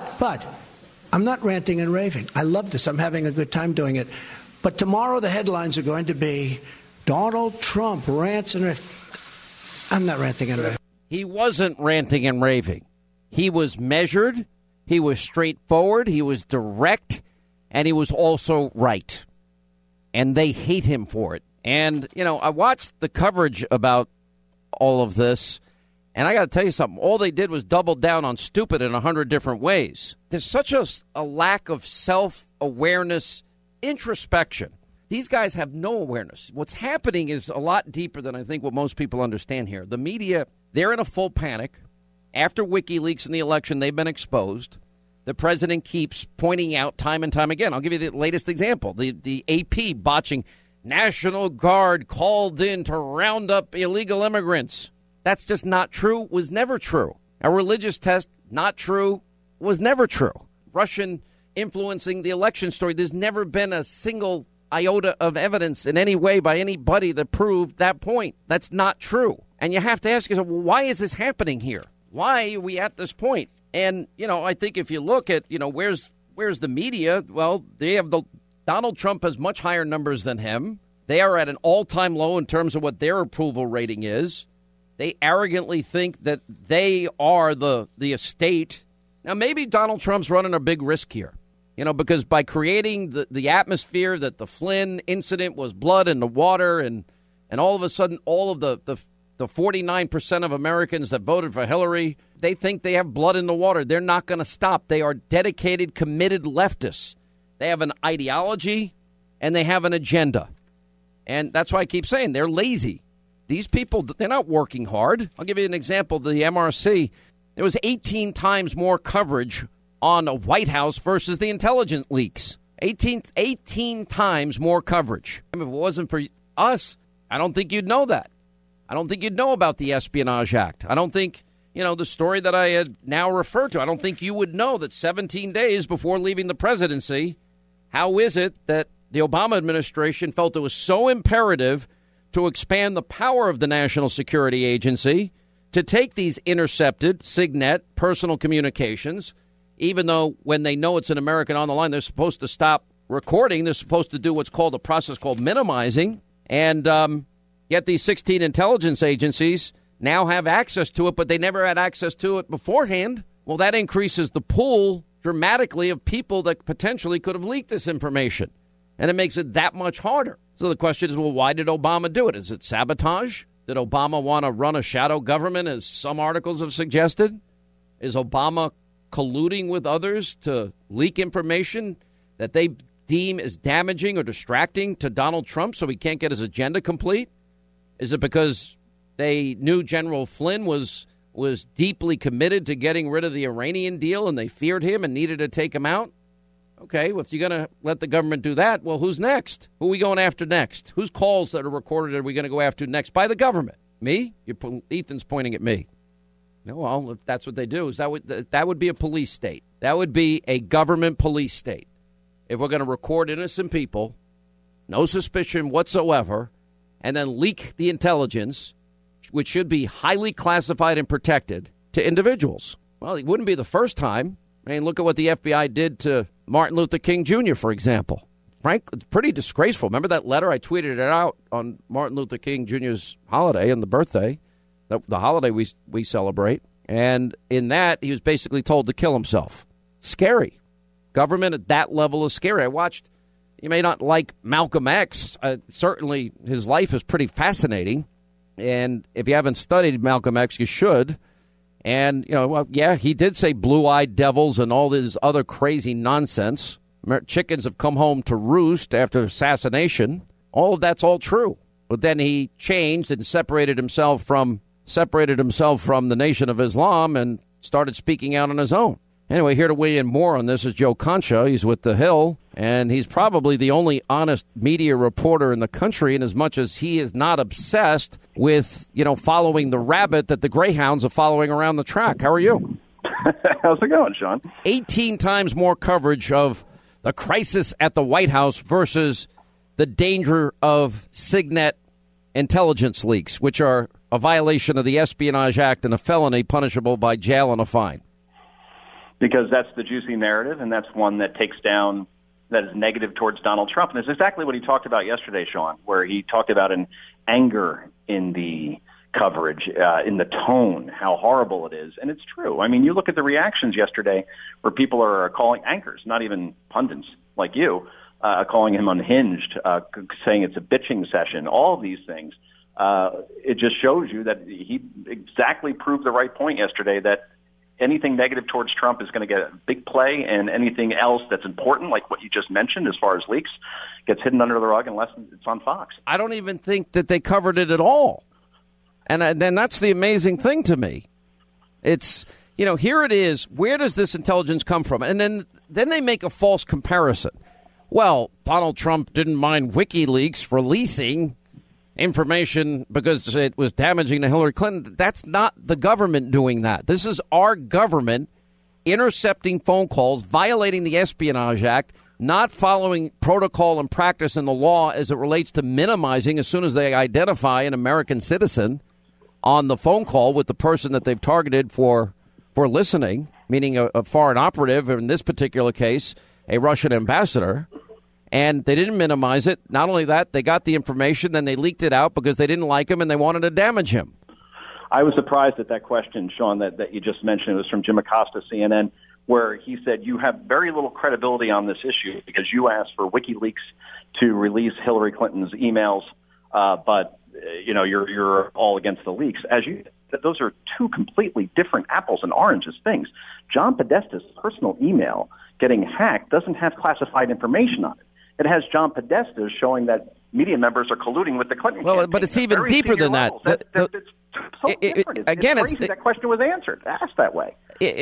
Speaker 3: I'm not ranting and raving. I love this. I'm having a good time doing it. But tomorrow the headlines are going to be Donald Trump rants and raves. I'm not ranting and raving.
Speaker 1: He wasn't ranting and raving. He was measured. He was straightforward. He was direct. And he was also right. And they hate him for it. And, I watched the coverage about all of this. And I got to tell you something. All they did was double down on stupid in 100 different ways. There's such a lack of self-awareness, introspection. These guys have no awareness. What's happening is a lot deeper than I think what most people understand here. The media, they're in a full panic. After WikiLeaks and the election, they've been exposed. The president keeps pointing out time and time again. I'll give you the latest example. The AP botching National Guard called in to round up illegal immigrants. That's just not true, was never true. A religious test, not true, was never true. Russian influencing the election story, there's never been a single iota of evidence in any way by anybody that proved that point. That's not true. And you have to ask yourself, well, why is this happening here? Why are we at this point? And, I think if you look at, where's the media? Well, Donald Trump has much higher numbers than him. They are at an all-time low in terms of what their approval rating is. They arrogantly think that they are the estate. Now, maybe Donald Trump's running a big risk here, because by creating the atmosphere that the Flynn incident was blood in the water, and all of a sudden all of the 49% of Americans that voted for Hillary, they think they have blood in the water. They're not going to stop. They are dedicated, committed leftists. They have an ideology and they have an agenda. And that's why I keep saying they're lazy. These people, they're not working hard. I'll give you an example. The MRC, there was 18 times more coverage on a White House versus the intelligence leaks. 18 times more coverage. I mean, if it wasn't for us, I don't think you'd know that. I don't think you'd know about the Espionage Act. I don't think, the story that I had now referred to, I don't think you would know that 17 days before leaving the presidency, how is it that the Obama administration felt it was so imperative to expand the power of the National Security Agency to take these intercepted SIGNET personal communications, even though when they know it's an American on the line, they're supposed to stop recording. They're supposed to do what's called a process called minimizing. And yet these 16 intelligence agencies now have access to it, but they never had access to it beforehand. Well, that increases the pool dramatically of people that potentially could have leaked this information. And it makes it that much harder. So the question is, well, why did Obama do it? Is it sabotage? Did Obama want to run a shadow government, as some articles have suggested? Is Obama colluding with others to leak information that they deem as damaging or distracting to Donald Trump so he can't get his agenda complete? Is it because they knew General Flynn was deeply committed to getting rid of the Iranian deal and they feared him and needed to take him out? Okay, well, if you're going to let the government do that, well, who's next? Who are we going after next? Whose calls that are recorded are we going to go after next? By the government. Me? Ethan's pointing at me. No, well, if that's what they do, that would be a police state. That would be a government police state. If we're going to record innocent people, no suspicion whatsoever, and then leak the intelligence, which should be highly classified and protected, to individuals. Well, it wouldn't be the first time. I mean, look at what the FBI did to Martin Luther King Jr., for example. Frank, it's pretty disgraceful. Remember that letter? I tweeted it out on Martin Luther King Jr.'s holiday and the birthday, the holiday we celebrate. And in that, he was basically told to kill himself. Scary. Government at that level is scary. I watched, you may not like Malcolm X. Certainly, his life is pretty fascinating. And if you haven't studied Malcolm X, you should. And, he did say blue-eyed devils and all this other crazy nonsense. Chickens have come home to roost after assassination. All of that's all true. But then he changed and separated himself from the Nation of Islam and started speaking out on his own. Anyway, here to weigh in more on this is Joe Concha. He's with The Hill, and he's probably the only honest media reporter in the country, in as much as he is not obsessed with, following the rabbit that the Greyhounds are following around the track. How are you?
Speaker 19: How's it going, Sean?
Speaker 1: 18 times more coverage of the crisis at the White House versus the danger of SIGNET intelligence leaks, which are a violation of the Espionage Act and a felony punishable by jail and a fine.
Speaker 19: Because that's the juicy narrative, and that's one that that is negative towards Donald Trump. And it's exactly what he talked about yesterday, Sean, where he talked about an anger in the coverage, in the tone, how horrible it is. And it's true. I mean, you look at the reactions yesterday where people are calling anchors, not even pundits like you, calling him unhinged, saying it's a bitching session, all of these things. It just shows you that he exactly proved the right point yesterday, that anything negative towards Trump is going to get a big play, and anything else that's important, like what you just mentioned as far as leaks, gets hidden under the rug unless it's on Fox.
Speaker 1: I don't even think that they covered it at all. And then that's the amazing thing to me. It's, here it is. Where does this intelligence come from? And then they make a false comparison. Well, Donald Trump didn't mind WikiLeaks releasing information because it was damaging to Hillary Clinton. That's not the government doing that. This is our government intercepting phone calls, violating the Espionage Act, not following protocol and practice in the law as it relates to minimizing as soon as they identify an American citizen on the phone call with the person that they've targeted for listening, meaning a foreign operative, or in this particular case, a Russian ambassador. And they didn't minimize it. Not only that, they got the information, then they leaked it out because they didn't like him and they wanted to damage him.
Speaker 19: I was surprised at that question, Sean, that you just mentioned. It was from Jim Acosta, CNN, where he said you have very little credibility on this issue because you asked for WikiLeaks to release Hillary Clinton's emails, but you're all against the leaks. Those are two completely different apples and oranges things. John Podesta's personal email getting hacked doesn't have classified information on it. It has John Podesta showing that media members are colluding with the Clinton campaign.
Speaker 1: But it's even deeper than that.
Speaker 19: It's different. Again, it's crazy that question was asked that way.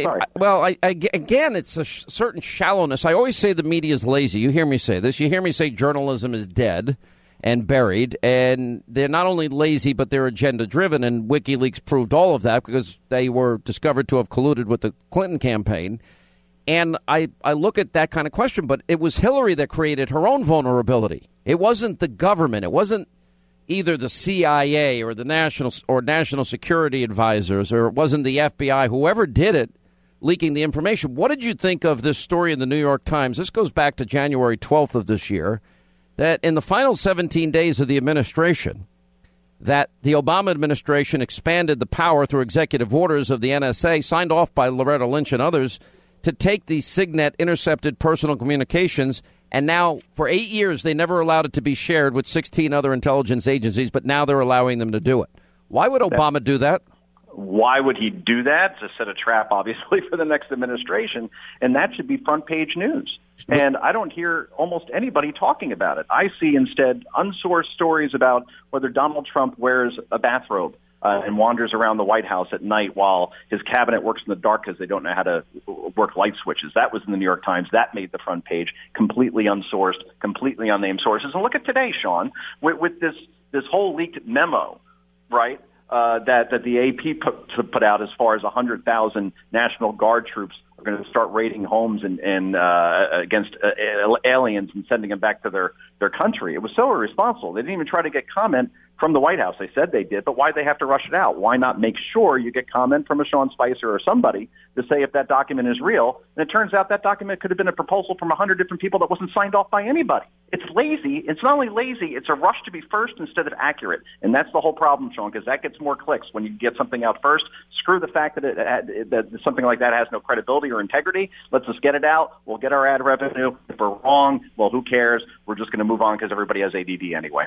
Speaker 1: Again, it's a certain shallowness. I always say the media is lazy. You hear me say this. You hear me say journalism is dead and buried, and they're not only lazy, but they're agenda-driven, and WikiLeaks proved all of that because they were discovered to have colluded with the Clinton campaign. And I look at that kind of question, but it was Hillary that created her own vulnerability. It wasn't the government. It wasn't either the CIA or the national security advisors, or it wasn't the FBI, whoever did it, leaking the information. What did you think of this story in the New York Times? This goes back to January 12th of this year, that in the final 17 days of the administration, that the Obama administration expanded the power through executive orders of the NSA, signed off by Loretta Lynch and others, to take these Signet intercepted personal communications, and now for 8 years they never allowed it to be shared with 16 other intelligence agencies, but now they're allowing them to do it. Why would Obama do that?
Speaker 19: Why would he do that? To set a trap, obviously, for the next administration, and that should be front-page news. And I don't hear almost anybody talking about it. I see instead unsourced stories about whether Donald Trump wears a bathrobe and wanders around the White House at night while his cabinet works in the dark because they don't know how to work light switches. That was in the New York Times. That made the front page, completely unsourced, completely unnamed sources. And look at today, Sean, with this whole leaked memo, right, that the AP put out as far as 100,000 National Guard troops are going to start raiding homes and against aliens and sending them back to their country. It was so irresponsible. They didn't even try to get comment from the White House. They said they did, but why'd they have to rush it out? Why not make sure you get comment from a Sean Spicer or somebody to say if that document is real? And it turns out that document could have been a proposal from 100 different people that wasn't signed off by anybody. It's lazy. It's not only lazy, it's a rush to be first instead of accurate. And that's the whole problem, Sean, because that gets more clicks when you get something out first. Screw the fact that that something like that has no credibility or integrity. Let's just get it out. We'll get our ad revenue. If we're wrong, well, who cares? We're just going to move on because everybody has ADD anyway.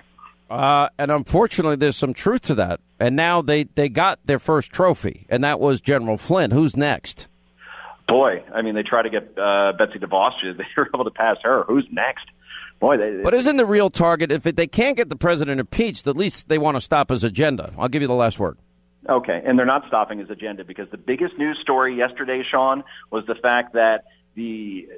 Speaker 1: And unfortunately, there's some truth to that. And now they got their first trophy, and that was General Flynn. Who's next?
Speaker 19: Boy, I mean, they try to get Betsy DeVos. They were able to pass her. Who's next? Boy,
Speaker 1: but isn't the real target, if they can't get the president impeached, at least they want to stop his agenda? I'll give you the last word.
Speaker 19: Okay, and they're not stopping his agenda because the biggest news story yesterday, Sean, was the fact that the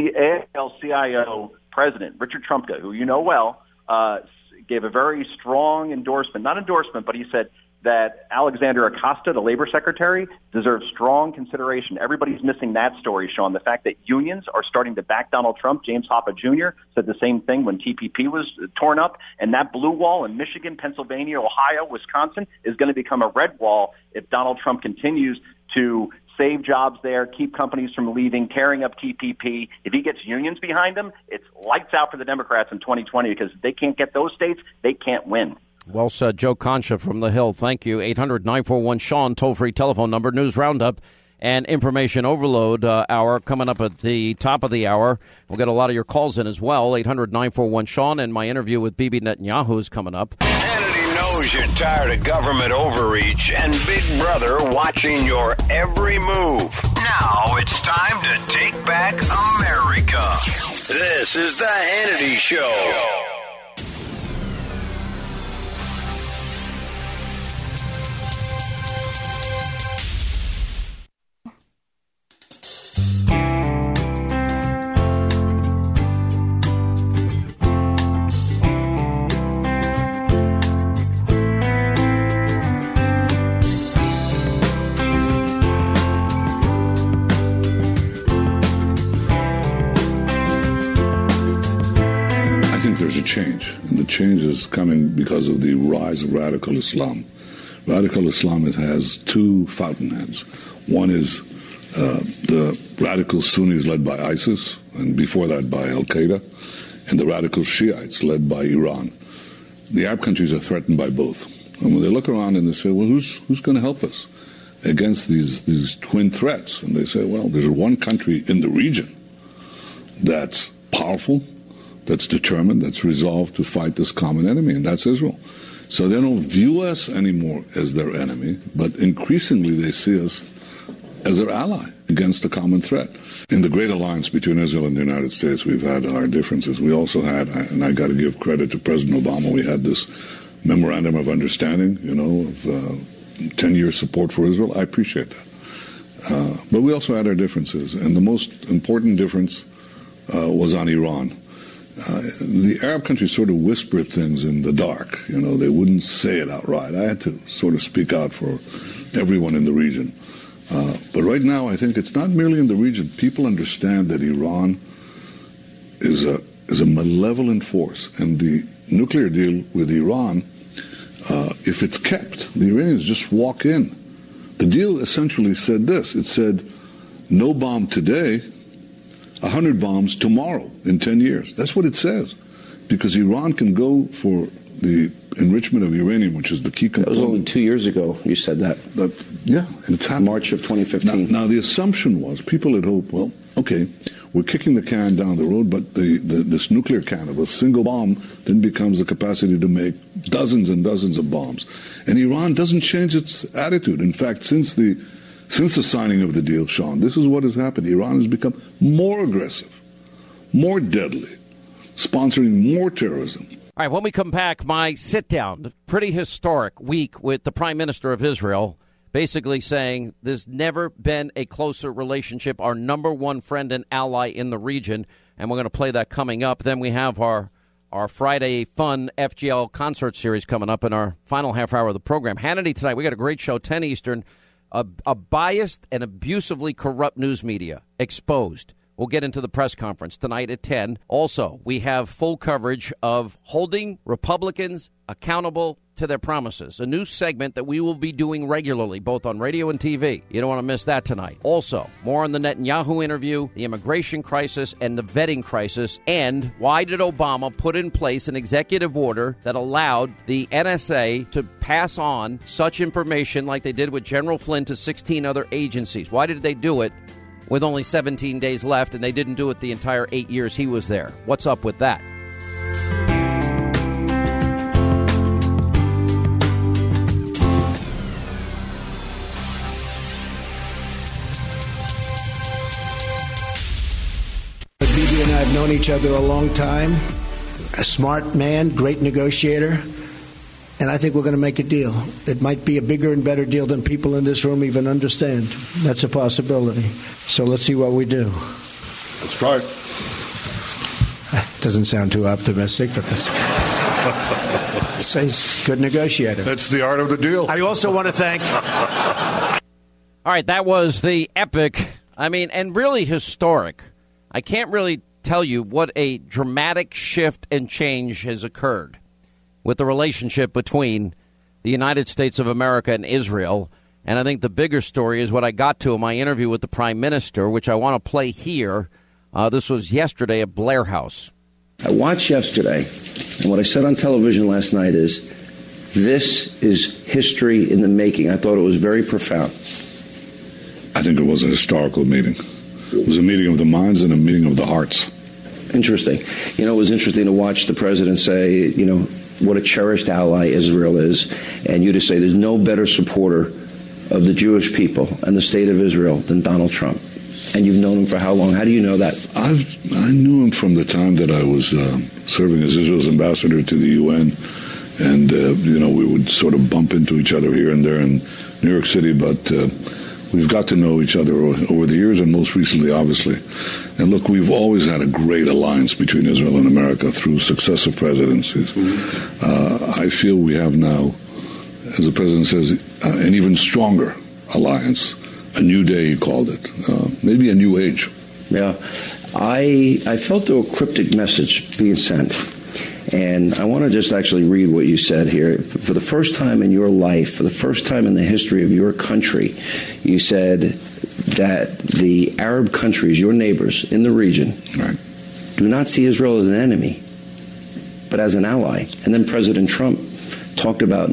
Speaker 19: AFL-CIO president, Richard Trumka, who you know well, gave a very strong not endorsement, but he said that Alexander Acosta, the labor secretary, deserves strong consideration. Everybody's missing that story, Sean. The fact that unions are starting to back Donald Trump. James Hoppe Jr. said the same thing when TPP was torn up. And that blue wall in Michigan, Pennsylvania, Ohio, Wisconsin is going to become a red wall if Donald Trump continues to save jobs there, keep companies from leaving, tearing up TPP. If he gets unions behind him, it's lights out for the Democrats in 2020 because if they can't get those states, they can't win.
Speaker 1: Well said. Joe Concha from The Hill. Thank you. 800-941-SEAN, toll-free telephone number. News Roundup and Information Overload hour coming up at the top of the hour. We'll get a lot of your calls in as well. 800-941-SEAN, and my interview with Bibi Netanyahu is coming up.
Speaker 16: Knows you're tired of government overreach and Big Brother watching your every move. Now it's time to take back America. This is the Hannity Show.
Speaker 20: There's a change, and the change is coming because of the rise of radical Islam. Radical Islam, it has two fountainheads. One is the radical Sunnis led by ISIS, and before that by Al-Qaeda, and the radical Shiites led by Iran. The Arab countries are threatened by both. And when they look around and they say, well, who's going to help us against these twin threats? And they say, well, there's one country in the region that's powerful, that's determined, that's resolved to fight this common enemy, and that's Israel. So they don't view us anymore as their enemy, but increasingly they see us as their ally against the common threat. In the great alliance between Israel and the United States, we've had our differences. We also had, and I got to give credit to President Obama, we had this memorandum of understanding, 10-year support for Israel. I appreciate that. But we also had our differences. And the most important difference was on Iran. The Arab countries sort of whispered things in the dark. You know, they wouldn't say it outright. I had to sort of speak out for everyone in the region. But right now, I think it's not merely in the region. People understand that Iran is a malevolent force. And the nuclear deal with Iran, if it's kept, the Iranians just walk in. The deal essentially said this. It said, no bomb today, 100 bombs tomorrow in 10 years. That's what it says. Because Iran can go for the enrichment of uranium, which is the key component.
Speaker 21: That was only 2 years ago you said that.
Speaker 20: Yeah, and it's happened.
Speaker 21: March of 2015.
Speaker 20: Now, the assumption was, people had hoped, well, okay, we're kicking the can down the road, but this nuclear can of a single bomb then becomes the capacity to make dozens and dozens of bombs. And Iran doesn't change its attitude. In fact, since the signing of the deal, Sean, this is what has happened. Iran has become more aggressive, more deadly, sponsoring more terrorism.
Speaker 1: All right, when we come back, my sit-down, pretty historic week with the Prime Minister of Israel, basically saying there's never been a closer relationship, our number one friend and ally in the region, and we're going to play that coming up. Then we have our Friday fun FGL concert series coming up in our final half hour of the program. Hannity tonight, we got a great show, 10 Eastern, a biased and abusively corrupt news media exposed. We'll get into the press conference tonight at 10. Also, we have full coverage of holding Republicans accountable to their promises, a new segment that we will be doing regularly, both on radio and TV. You don't want to miss that tonight. Also, more on the Netanyahu interview, the immigration crisis, and the vetting crisis, and why did Obama put in place an executive order that allowed the NSA to pass on such information like they did with General Flynn to 16 other agencies? Why did they do it with only 17 days left, and they didn't do it the entire 8 years he was there? What's up with that?
Speaker 3: Bibi and I have known each other a long time. A smart man, great negotiator. And I think we're going to make a deal. It might be a bigger and better deal than people in this room even understand. That's a possibility. So let's see what we do.
Speaker 20: Let's try
Speaker 3: it. Doesn't sound too optimistic, but that's... He's a good negotiator.
Speaker 20: That's the art of the deal.
Speaker 3: I also want to thank...
Speaker 1: All right, that was the epic, and really historic. I can't really tell you what a dramatic shift and change has occurred with the relationship between the United States of America and Israel. And I think the bigger story is what I got to in my interview with the Prime Minister, which I want to play here. This was yesterday at Blair House.
Speaker 21: I watched yesterday, and what I said on television last night is, this is history in the making. I thought it was very profound.
Speaker 20: I think it was a historical meeting. It was a meeting of the minds and a meeting of the hearts.
Speaker 21: Interesting. It was interesting to watch the president say, what a cherished ally Israel is, and you to say there's no better supporter of the Jewish people and the state of Israel than Donald Trump. And you've known him for how long? How do you know that?
Speaker 20: I knew him from the time that I was serving as Israel's ambassador to the UN, and we would sort of bump into each other here and there in New York City, but we've got to know each other over the years, and most recently, obviously. And look, we've always had a great alliance between Israel and America through successive presidencies. I feel we have now, as the president says, an even stronger alliance. A new day, he called it. Maybe a new age.
Speaker 21: Yeah. I felt a cryptic message being sent. And I want to just actually read what you said here. For the first time in your life, for the first time in the history of your country, you said that the Arab countries, your neighbors in the region,
Speaker 20: right,
Speaker 21: do not see Israel as an enemy, but as an ally. And then President Trump talked about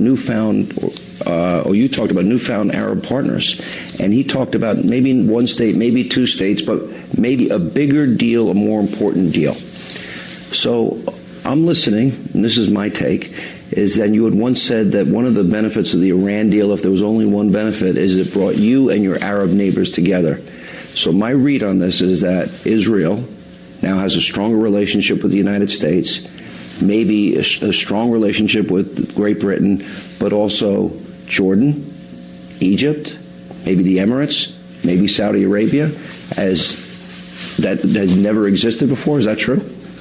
Speaker 21: you talked about newfound Arab partners. And he talked about maybe one state, maybe two states, but maybe a bigger deal, a more important deal. So I'm listening, and this is my take, is that you had once said that one of the benefits of the Iran deal, if there was only one benefit, is it brought you and your Arab neighbors together. So my read on this is that Israel now has a stronger relationship with the United States, maybe a strong relationship with Great Britain, but also Jordan, Egypt, maybe the Emirates, maybe Saudi Arabia, as that has never existed before? Is that true?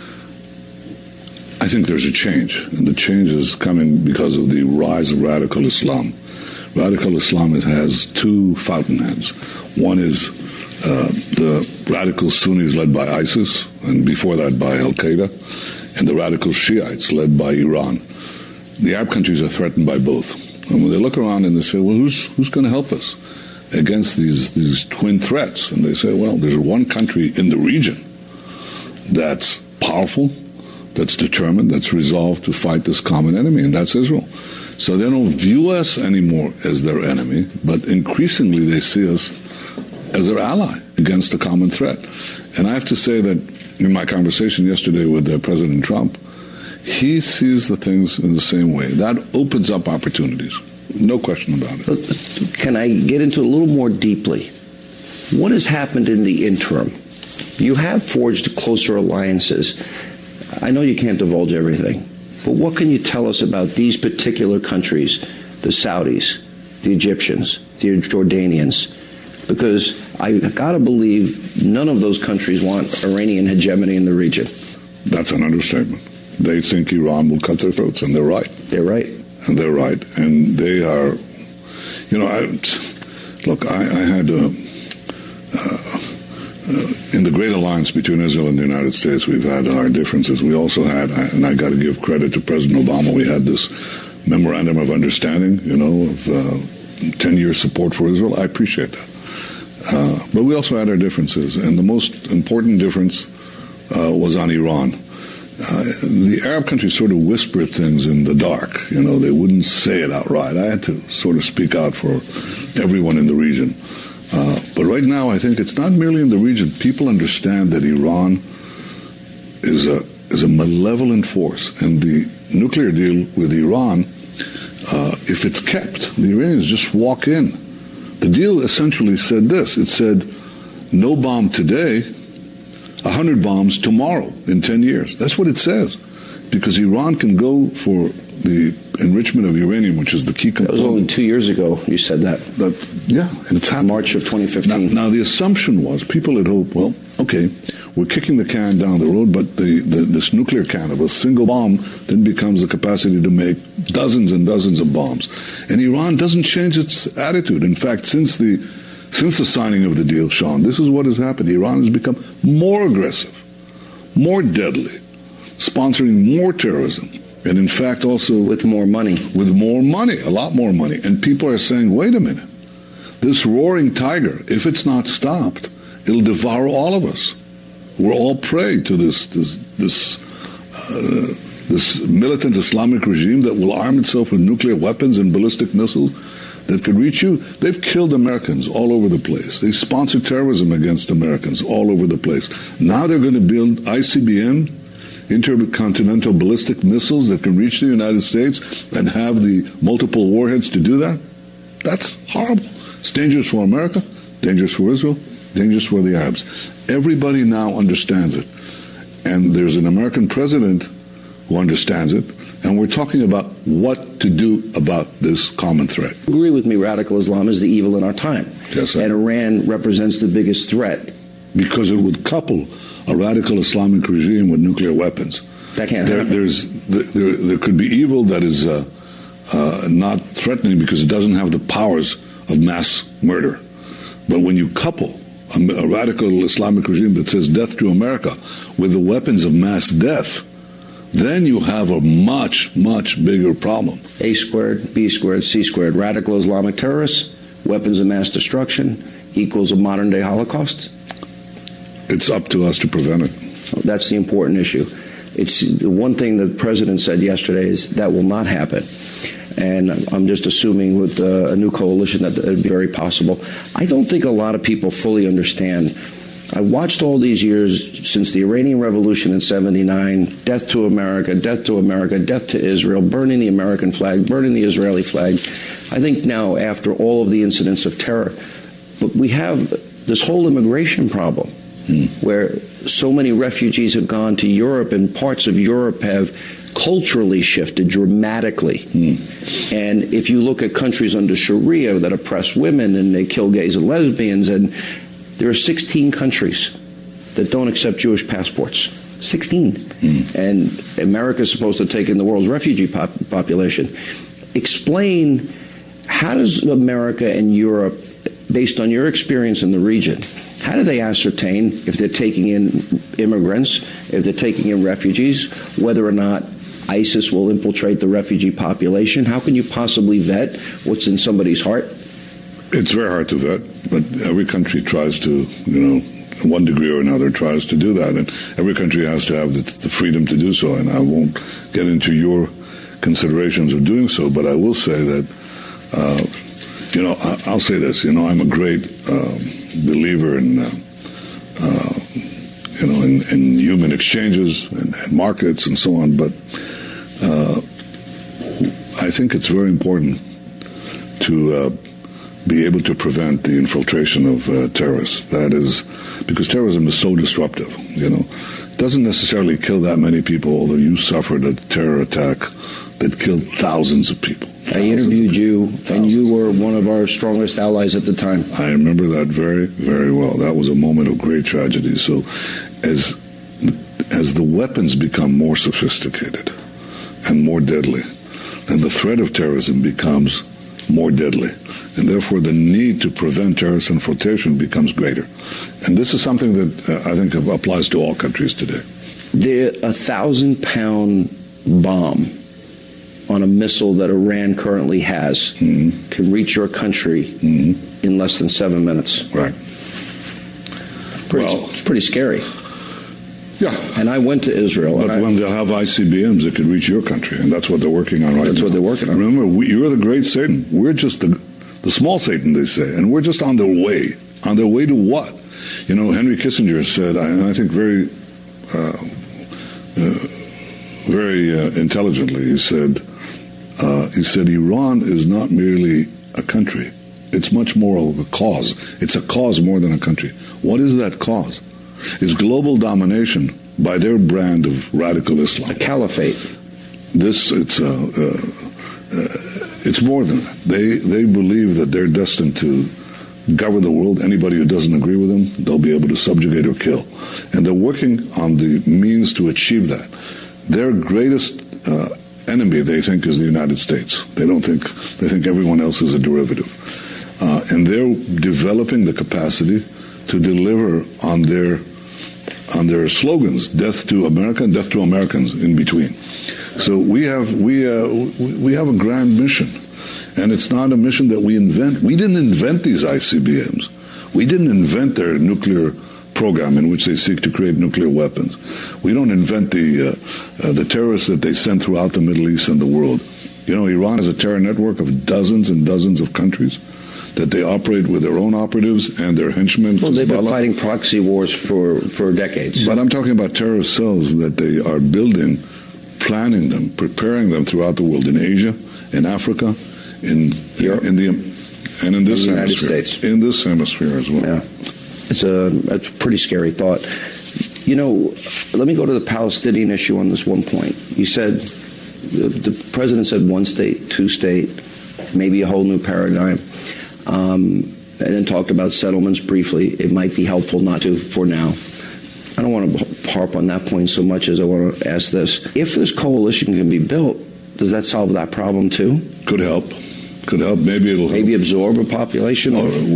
Speaker 20: I think there's a change, and the change is coming because of the rise of radical Islam. Radical Islam has two fountainheads. One is the radical Sunnis led by ISIS, and before that by Al-Qaeda, and the radical Shiites led by Iran. The Arab countries are threatened by both. And when they look around and they say, well, who's going to help us against these twin threats? And they say, well, there's one country in the region that's powerful, that's determined, that's resolved to fight this common enemy, and that's Israel. So they don't view us anymore as their enemy, but increasingly they see us as their ally against a common threat. And I have to say that in my conversation yesterday with President Trump, he sees the things in the same way. That opens up opportunities. No question about it.
Speaker 21: Can I get into a little more deeply? What has happened in the interim? You have forged closer alliances. I know you can't divulge everything, but what can you tell us about these particular countries, the Saudis, the Egyptians, the Jordanians? Because I got to believe none of those countries want Iranian hegemony in the region.
Speaker 20: That's an understatement. They think Iran will cut their throats, and they're right.
Speaker 21: They're right.
Speaker 20: And they're right. And they are, I had in the great alliance between Israel and the United States, we've had our differences. We also had, and I got to give credit to President Obama, we had this memorandum of understanding, of 10-year support for Israel. I appreciate that. But we also had our differences. And the most important difference was on Iran. The Arab countries sort of whispered things in the dark. They wouldn't say it outright. I had to sort of speak out for everyone in the region. But right now, I think it's not merely in the region. People understand that Iran is a malevolent force, and the nuclear deal with Iran, if it's kept, the Iranians just walk in. The deal essentially said this. It said, no bomb today, 100 bombs tomorrow in 10 years. That's what it says. Because Iran can go for the enrichment of uranium, which is the key component.
Speaker 21: That was only 2 years ago you said that.
Speaker 20: Yeah, and it's happened.
Speaker 21: March of 2015.
Speaker 20: Now, the assumption was, people had hoped, well, okay, we're kicking the can down the road, but this nuclear can of a single bomb then becomes the capacity to make dozens and dozens of bombs. And Iran doesn't change its attitude. In fact, since the signing of the deal, Sean, this is what has happened. Iran has become more aggressive, more deadly, sponsoring more terrorism, and in fact also
Speaker 21: with more money.
Speaker 20: With more money, a lot more money. And people are saying, wait a minute, this roaring tiger, if it's not stopped, it'll devour all of us. We're all prey to this militant Islamic regime that will arm itself with nuclear weapons and ballistic missiles that could reach you. They've killed Americans all over the place. They sponsor terrorism against Americans all over the place. Now they're going to build ICBM, intercontinental ballistic missiles that can reach the United States and have the multiple warheads to do that. That's horrible. It's dangerous for America, dangerous for Israel, dangerous for the Arabs. Everybody now understands it. And there's an American president who understands it. And we're talking about what to do about this common threat.
Speaker 21: Agree with me, radical Islam is the evil in our time.
Speaker 20: Yes,
Speaker 21: and Iran represents the biggest threat.
Speaker 20: Because it would couple a radical Islamic regime with nuclear weapons.
Speaker 21: That can't happen.
Speaker 20: There could be evil that is not threatening because it doesn't have the powers of mass murder. But when you couple a radical Islamic regime that says death to America with the weapons of mass death, then you have a much, much bigger problem.
Speaker 21: A squared, B squared, C squared. Radical Islamic terrorists, weapons of mass destruction equals a modern-day Holocaust?
Speaker 20: It's up to us to prevent it.
Speaker 21: That's the important issue. It's the one thing the president said yesterday is that will not happen. And I'm just assuming with a new coalition that it would be very possible. I don't think a lot of people fully understand. I watched all these years since the Iranian Revolution in '79, death to America, death to America, death to Israel, burning the American flag, burning the Israeli flag. I think now, after all of the incidents of terror, but we have this whole immigration problem. where so many refugees have gone to Europe, and parts of Europe have culturally shifted dramatically. And if you look at countries under Sharia that oppress women and they kill gays and lesbians, and there are 16 countries that don't accept Jewish passports. 16. And America is supposed to take in the world's refugee population. Explain, how does America and Europe, based on your experience in the region, how do they ascertain if they're taking in immigrants, if they're taking in refugees, whether or not ISIS will infiltrate the refugee population? How can you possibly vet what's in somebody's heart?
Speaker 20: It's very hard to vet, but every country tries to, in one degree or another, tries to do that, and every country has to have the freedom to do so, and I won't get into your considerations of doing so, but I will say that, I'll say this, I'm a great believer in human exchanges and markets and so on, but I think it's very important to be able to prevent the infiltration of terrorists. That is, because terrorism is so disruptive, It doesn't necessarily kill that many people, although you suffered a terror attack that killed thousands of people.
Speaker 21: I interviewed you, and you were one of our strongest allies at the time.
Speaker 20: I remember that very, very well. That was a moment of great tragedy. So as the weapons become more sophisticated and more deadly, then the threat of terrorism becomes more deadly. And therefore the need to prevent terrorist infiltration becomes greater. And this is something that I think applies to all countries today.
Speaker 21: The 1,000-pound bomb on a missile that Iran currently has can reach your country in less than 7 minutes.
Speaker 20: Right.
Speaker 21: It's pretty scary.
Speaker 20: Yeah.
Speaker 21: And I went to Israel.
Speaker 20: But when they'll have ICBMs that could reach your country, and that's what they're working on right now.
Speaker 21: That's what they're working on.
Speaker 20: Remember, you're the great Satan. We're just the small Satan, they say, and we're just on their way. On their way to what? Henry Kissinger said, and I think very intelligently, he said, Iran is not merely a country. It's much more of a cause. It's a cause more than a country. What is that cause? It's global domination by their brand of radical Islam.
Speaker 21: A caliphate.
Speaker 20: It's more than that. They believe that they're destined to govern the world. Anybody who doesn't agree with them, they'll be able to subjugate or kill. And they're working on the means to achieve that. Their greatest enemy, they think, is the United States. They think everyone else is a derivative. And they're developing the capacity to deliver on their slogans, death to America and death to Americans in between. So we have a grand mission, and it's not a mission that we invent. We didn't invent these ICBMs. We didn't invent their nuclear program in which they seek to create nuclear weapons. We don't invent the terrorists that they send throughout the Middle East and the world. Iran has a terror network of dozens and dozens of countries that they operate with their own operatives and their henchmen.
Speaker 21: Well, they've been fighting proxy wars for decades.
Speaker 20: But I'm talking about terrorist cells that they are building, planning them, preparing them throughout the world, in Asia, in Africa, in Europe, and in this
Speaker 21: United
Speaker 20: hemisphere.
Speaker 21: States.
Speaker 20: In this hemisphere as well.
Speaker 21: Yeah. It's a pretty scary thought. Let me go to the Palestinian issue on this one point. You said, the president said one state, two state, maybe a whole new paradigm. And then talked about settlements briefly. It might be helpful not to for now. I don't want to harp on that point so much as I want to ask this. If this coalition can be built, does that solve that problem too?
Speaker 20: Could help. Maybe it'll
Speaker 21: maybe absorb a population?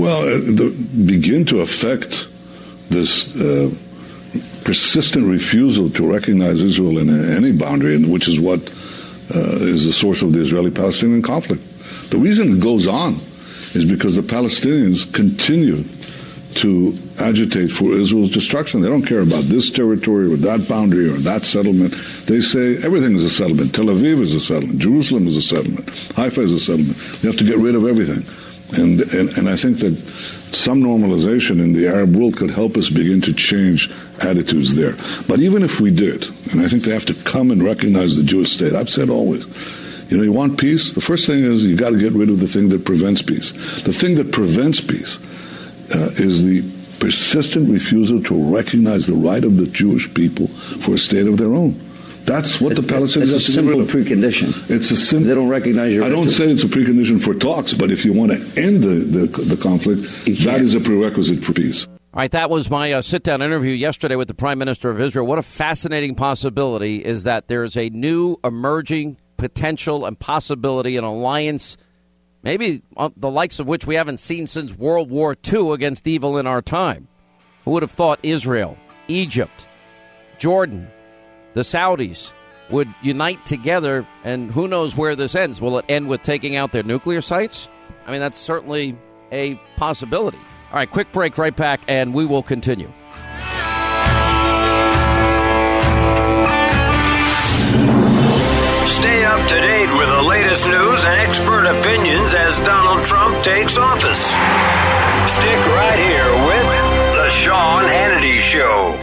Speaker 20: Begin to affect this persistent refusal to recognize Israel in any boundary, which is what is the source of the Israeli-Palestinian conflict. The reason it goes on is because the Palestinians continue to agitate for Israel's destruction. They don't care about this territory or that boundary or that settlement. They say everything is a settlement. Tel Aviv is a settlement. Jerusalem is a settlement. Haifa is a settlement. You have to get rid of everything. And I think that some normalization in the Arab world could help us begin to change attitudes there. But even if we did, and I think they have to come and recognize the Jewish state. I've said always, you want peace? The first thing is you got to get rid of the thing that prevents peace. The thing that prevents peace is the persistent refusal to recognize the right of the Jewish people for a state of their own. That's what the Palestinians have to get rid of.
Speaker 21: It's a simple precondition.
Speaker 20: It's a simple.
Speaker 21: They don't recognize your.
Speaker 20: I don't say it's a precondition for talks, but if you want to end the conflict, that is a prerequisite for peace.
Speaker 1: All right, that was my sit-down interview yesterday with the Prime Minister of Israel. What a fascinating possibility is that there is a new emerging potential and possibility, an alliance, maybe the likes of which we haven't seen since World War II against evil in our time. Who would have thought Israel, Egypt, Jordan, the Saudis would unite together, and who knows where this ends? Will it end with taking out their nuclear sites? I mean, that's certainly a possibility. All right, quick break, right back, and we will continue.
Speaker 16: Stay up to date with the latest news and expert opinions as Donald Trump takes office. Stick right here with The Sean Hannity Show.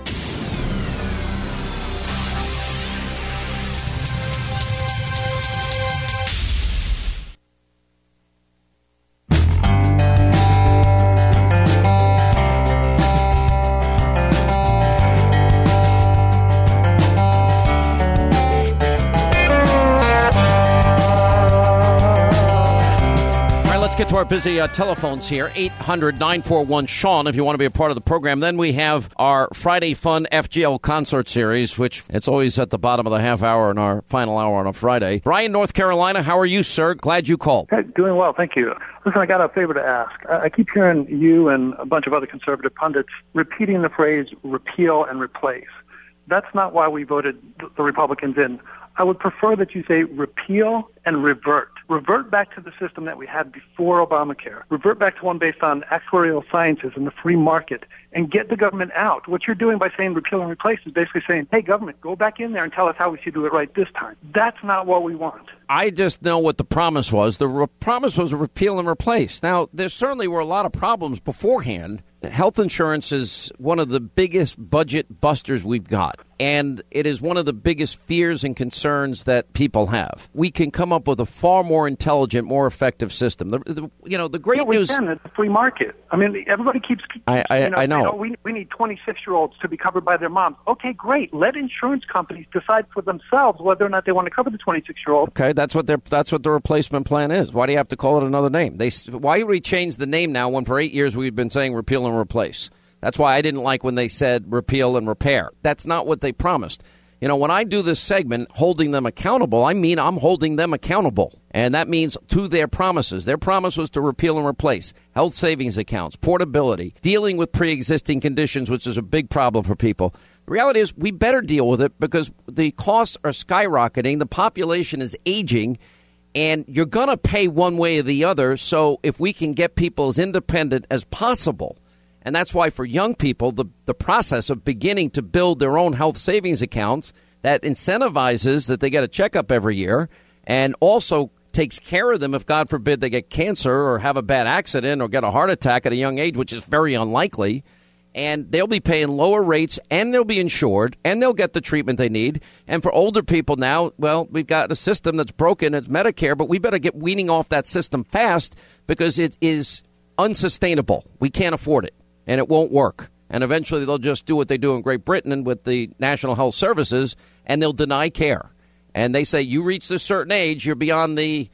Speaker 1: Get to our busy telephones here, 800-941-SEAN if you want to be a part of the program. Then we have our Friday Fun FGL concert series, which it's always at the bottom of the half hour in our final hour on a Friday. Brian, North Carolina, how are you, sir? Glad you called.
Speaker 4: Hey, doing well, thank you. Listen, I got a favor to ask. I keep hearing you and a bunch of other conservative pundits repeating the phrase repeal and replace. That's not why we voted the Republicans in. I would prefer that you say repeal and revert. Revert back to the system that we had before Obamacare. Revert back to one based on actuarial sciences and the free market, and get the government out. What you're doing by saying repeal and replace is basically saying, hey, government, go back in there and tell us how we should do it right this time. That's not what we want.
Speaker 1: I just know what the promise was. The promise was a repeal and replace. Now, there certainly were a lot of problems beforehand. Health insurance is one of the biggest budget busters we've got, and it is one of the biggest fears and concerns that people have. We can come up with a far more intelligent, more effective system. The great news.
Speaker 4: We can. It's a free market. I mean, everybody keeps.
Speaker 1: I know.
Speaker 4: We need 26-year-olds to be covered by their moms. Okay, great. Let insurance companies decide for themselves whether or not they want to cover the 26-year-old.
Speaker 1: Okay, that's what the replacement plan is. Why do you have to call it another name? Why would we change the name now when for 8 years we've been saying repeal and replace? That's why I didn't like when they said repeal and repair. That's not what they promised. You know, when I do this segment, holding them accountable, I mean I'm holding them accountable. And that means to their promises. Their promise was to repeal and replace health savings accounts, portability, dealing with pre-existing conditions, which is a big problem for people. The reality is we better deal with it because the costs are skyrocketing. The population is aging. And you're going to pay one way or the other. So if we can get people as independent as possible, and that's why for young people, the process of beginning to build their own health savings accounts that incentivizes that they get a checkup every year and also takes care of them if, God forbid, they get cancer or have a bad accident or get a heart attack at a young age, which is very unlikely. And they'll be paying lower rates, and they'll be insured, and they'll get the treatment they need. And for older people now, well, we've got a system that's broken. It's Medicare, but we better get weaning off that system fast because it is unsustainable. We can't afford it, and it won't work. And eventually they'll just do what they do in Great Britain and with the National Health Services, and they'll deny care. And they say, you reach this certain age, you're beyond the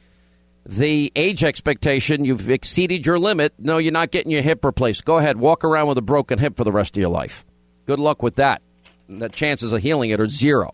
Speaker 1: age expectation, you've exceeded your limit. No, you're not getting your hip replaced. Go ahead, walk around with a broken hip for the rest of your life. Good luck with that. The chances of healing it are zero.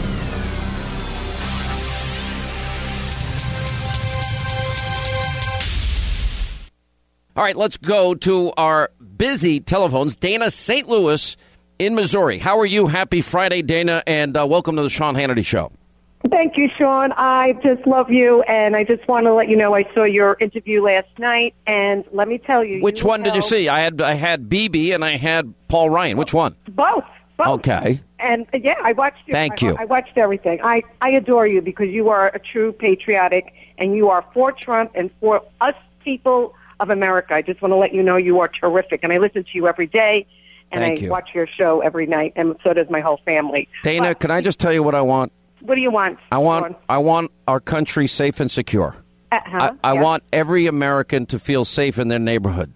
Speaker 1: All right, let's go to our busy telephones. Dana, St. Louis in Missouri. How are you? Happy Friday, Dana, and welcome to the Sean Hannity Show.
Speaker 22: Thank you, Sean. I just love you, and I just want to let you know I saw your interview last night, and let me tell you.
Speaker 1: Which one did you see? I had Bibi and I had Paul Ryan. Which one?
Speaker 22: Both.
Speaker 1: Okay.
Speaker 22: And, yeah, I watched you.
Speaker 1: Thank you.
Speaker 22: I watched everything. I adore you because you are a true patriotic, and you are for Trump and for us people of America. I just want to let you know you are terrific, and I listen to you every day, and
Speaker 1: Thank you.
Speaker 22: Watch your show every night, and so does my whole family.
Speaker 1: Dana, can I just tell you what I want?
Speaker 22: What do you want?
Speaker 1: I want our country safe and secure. I want every American to feel safe in their neighborhood.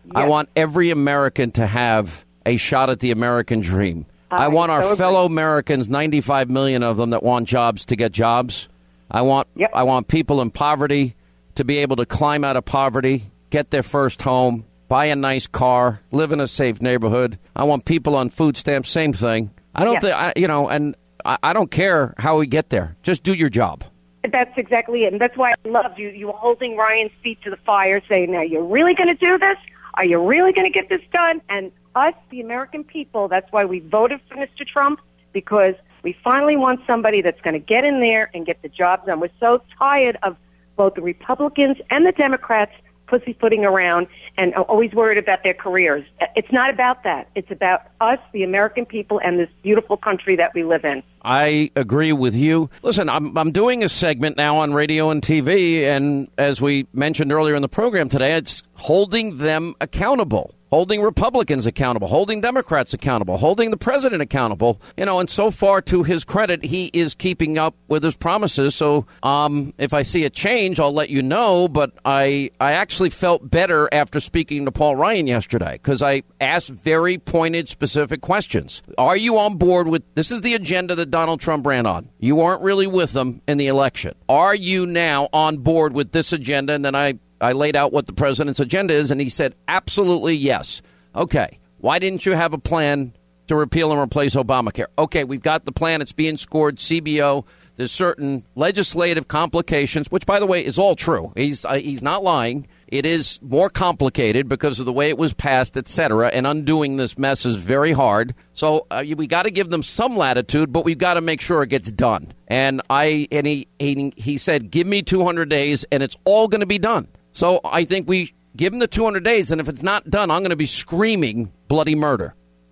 Speaker 1: I want every American to have a shot at the American dream. I want our fellow Americans, 95 million of them that want jobs, to get jobs. I want people in poverty to be able to climb out of poverty, get their first home, buy a nice car, live in a safe neighborhood. I want people on food stamps, same thing. I don't think, I don't care how we get there. Just do your job.
Speaker 22: That's exactly it. And that's why I loved you. You were holding Ryan's feet to the fire, saying, now, you're really going to do this? Are you really going to get this done? And us, the American people, that's why we voted for Mr. Trump, because we finally want somebody that's going to get in there and get the job done. We're so tired of both the Republicans and the Democrats pussyfooting around and always worried about their careers. It's not about that. It's about us, the American people, and this beautiful country that we live in.
Speaker 1: I agree with you. Listen, I'm doing a segment now on radio and TV, and as we mentioned earlier in the program today, it's holding them accountable. Holding Republicans accountable, holding Democrats accountable, holding the president accountable. And so far, to his credit, he is keeping up with his promises. So if I see a change, I'll let you know. But I actually felt better after speaking to Paul Ryan yesterday, because I asked very pointed, specific questions. Are you on board with, this is the agenda that Donald Trump ran on. You weren't really with them in the election. Are you now on board with this agenda? And then I laid out what the president's agenda is, and he said, absolutely yes. Okay, why didn't you have a plan to repeal and replace Obamacare? Okay, we've got the plan. It's being scored, CBO. There's certain legislative complications, which, by the way, is all true. He's not lying. It is more complicated because of the way it was passed, et cetera, and undoing this mess is very hard. So we got to give them some latitude, but we've got to make sure it gets done. And he said, give me 200 days, and it's all going to be done. So I think we give him the 200 days, and if it's not done, I'm going to be screaming bloody murder.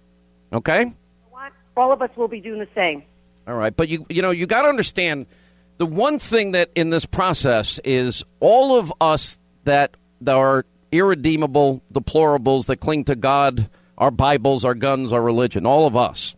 Speaker 1: Okay?
Speaker 22: All of us will be doing the same.
Speaker 1: All right, but you got to understand, the one thing that in this process is all of us that are irredeemable deplorables that cling to God, our Bibles, our guns, our religion, all of us.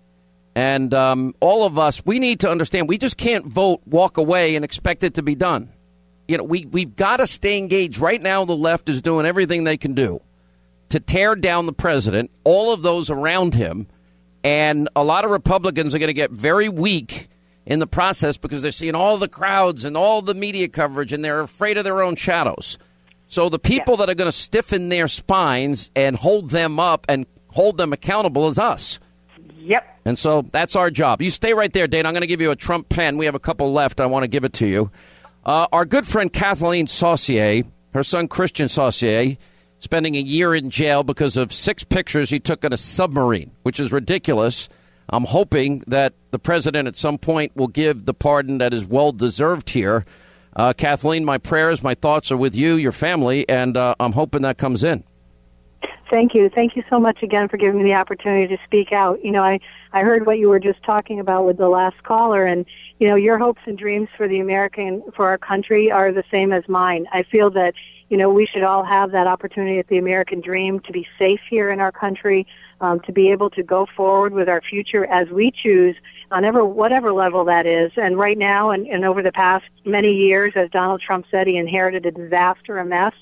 Speaker 1: And all of us, we need to understand, we just can't vote, walk away, and expect it to be done. We've got to stay engaged. Right now, the left is doing everything they can do to tear down the president, all of those around him, and a lot of Republicans are going to get very weak in the process because they're seeing all the crowds and all the media coverage, and they're afraid of their own shadows. So the people that are going to stiffen their spines and hold them up and hold them accountable is us.
Speaker 22: Yep.
Speaker 1: And so that's our job. You stay right there, Dana. I'm going to give you a Trump pen. We have a couple left. I want to give it to you. Our good friend Kathleen Saucier, her son Christian Saucier, spending a year in jail because of 6 pictures he took in a submarine, which is ridiculous. I'm hoping that the president at some point will give the pardon that is well-deserved here. Kathleen, my prayers, my thoughts are with you, your family, and I'm hoping that comes in.
Speaker 11: Thank you. Thank you so much again for giving me the opportunity to speak out. I heard what you were just talking about with the last caller, and, your hopes and dreams for our country are the same as mine. I feel that, we should all have that opportunity at the American dream to be safe here in our country, to be able to go forward with our future as we choose on whatever level that is. And right now and over the past many years, as Donald Trump said, he inherited a disaster, a mess.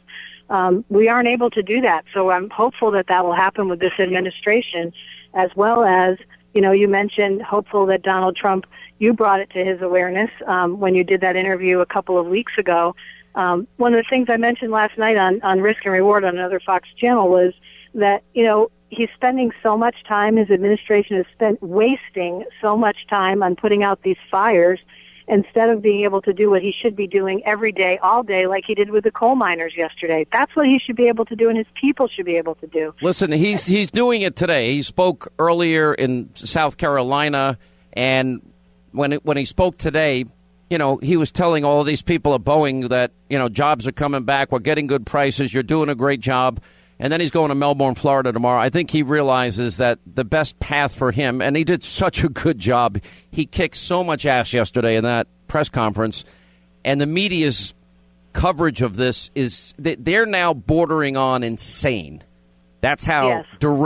Speaker 11: We aren't able to do that. So I'm hopeful that will happen with this administration, as well as, you mentioned hopeful that Donald Trump, you brought it to his awareness when you did that interview a couple of weeks ago. One of the things I mentioned last night on Risk and Reward on another Fox channel was that, he's spending so much time, his administration is wasting so much time on putting out these fires instead of being able to do what he should be doing every day, all day, like he did with the coal miners yesterday. That's what he should be able to do, and his people should be able to do.
Speaker 1: Listen, he's doing it today. He spoke earlier in South Carolina, and when he spoke today, he was telling all of these people at Boeing that, jobs are coming back, we're getting good prices, you're doing a great job. And then he's going to Melbourne, Florida tomorrow. I think he realizes that the best path for him, and he did such a good job. He kicked so much ass yesterday in that press conference. And the media's coverage of this is that they're now bordering on insane. That's how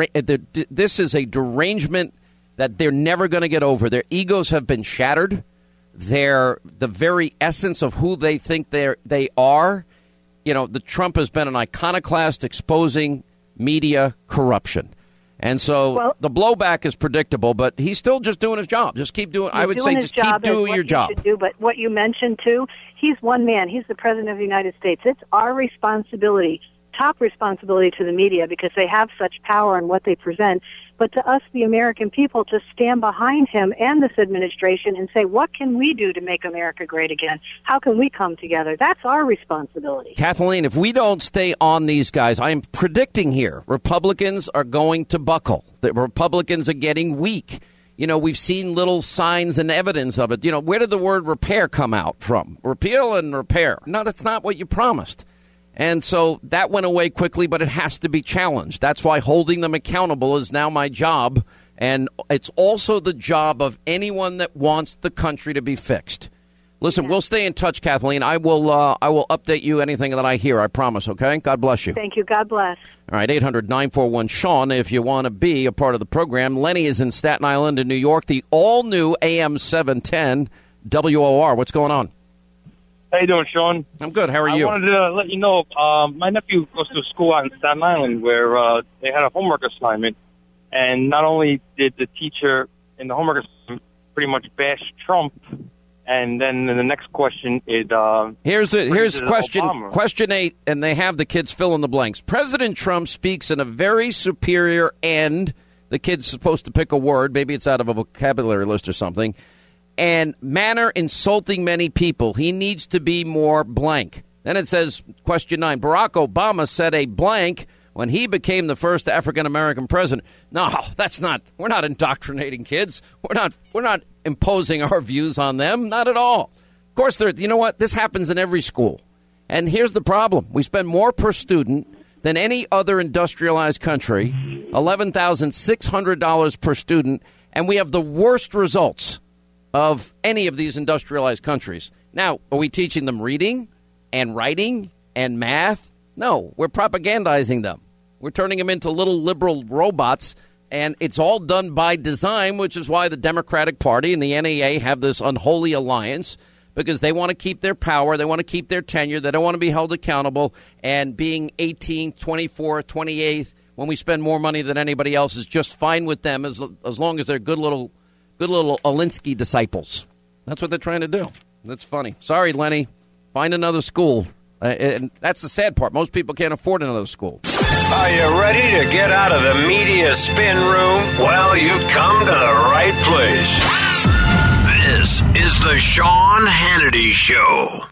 Speaker 1: this is a derangement that they're never going to get over. Their egos have been shattered. They're the very essence of who they think they are. The Trump has been an iconoclast exposing media corruption. And so the blowback is predictable, but he's still just doing his job. Just keep doing. I would say just keep doing your job.
Speaker 11: But what you mentioned too, he's one man. He's the president of the United States. It's our responsibility, top responsibility to the media, because they have such power in what they present. But to us, the American people, to stand behind him and this administration and say, what can we do to make America great again? How can we come together? That's our responsibility.
Speaker 1: Kathleen, if we don't stay on these guys, I am predicting here, Republicans are going to buckle. The Republicans are getting weak. You know, we've seen little signs and evidence of it. You know, where did the word repair come out from? Repeal and repair. No, that's not what you promised. And so that went away quickly, but it has to be challenged. That's why holding them accountable is now my job. And it's also the job of anyone that wants the country to be fixed. Listen, we'll stay in touch, Kathleen. I will update you anything that I hear. I promise, okay? God bless you.
Speaker 11: Thank you. God bless.
Speaker 1: All right, 800-941-SEAN if you want to be a part of the program. Lenny is in Staten Island in New York, the all-new AM 710 WOR. What's going on?
Speaker 12: How you doing, Sean?
Speaker 1: I'm good. How are you?
Speaker 12: I wanted to let you know, my nephew goes to a school out in Staten Island where they had a homework assignment, and not only did the teacher in the homework assignment pretty much bash Trump, and then the next question is...
Speaker 1: Here's question 8, and they have the kids fill in the blanks. President Trump speaks in a very superior and the kid's supposed to pick a word, maybe it's out of a vocabulary list or something, and manner insulting many people. He needs to be more blank. Then it says, question 9, Barack Obama said a blank when he became the first African-American president. No, that's not, we're not indoctrinating kids. We're not imposing our views on them. Not at all. Of course, you know what? This happens in every school. And here's the problem. We spend more per student than any other industrialized country, $11,600 per student, and we have the worst results of any of these industrialized countries. Now, are we teaching them reading and writing and math? No, we're propagandizing them. We're turning them into little liberal robots, and it's all done by design, which is why the Democratic Party and the NAA have this unholy alliance, because they want to keep their power, they want to keep their tenure, they don't want to be held accountable, and being 18th, 24th, 28th, when we spend more money than anybody else is just fine with them as long as they're good little Alinsky disciples. That's what they're trying to do. That's funny. Sorry, Lenny. Find another school. And that's the sad part. Most people can't afford another school.
Speaker 16: Are you ready to get out of the media spin room? Well, you've come to the right place. This is the Sean Hannity Show.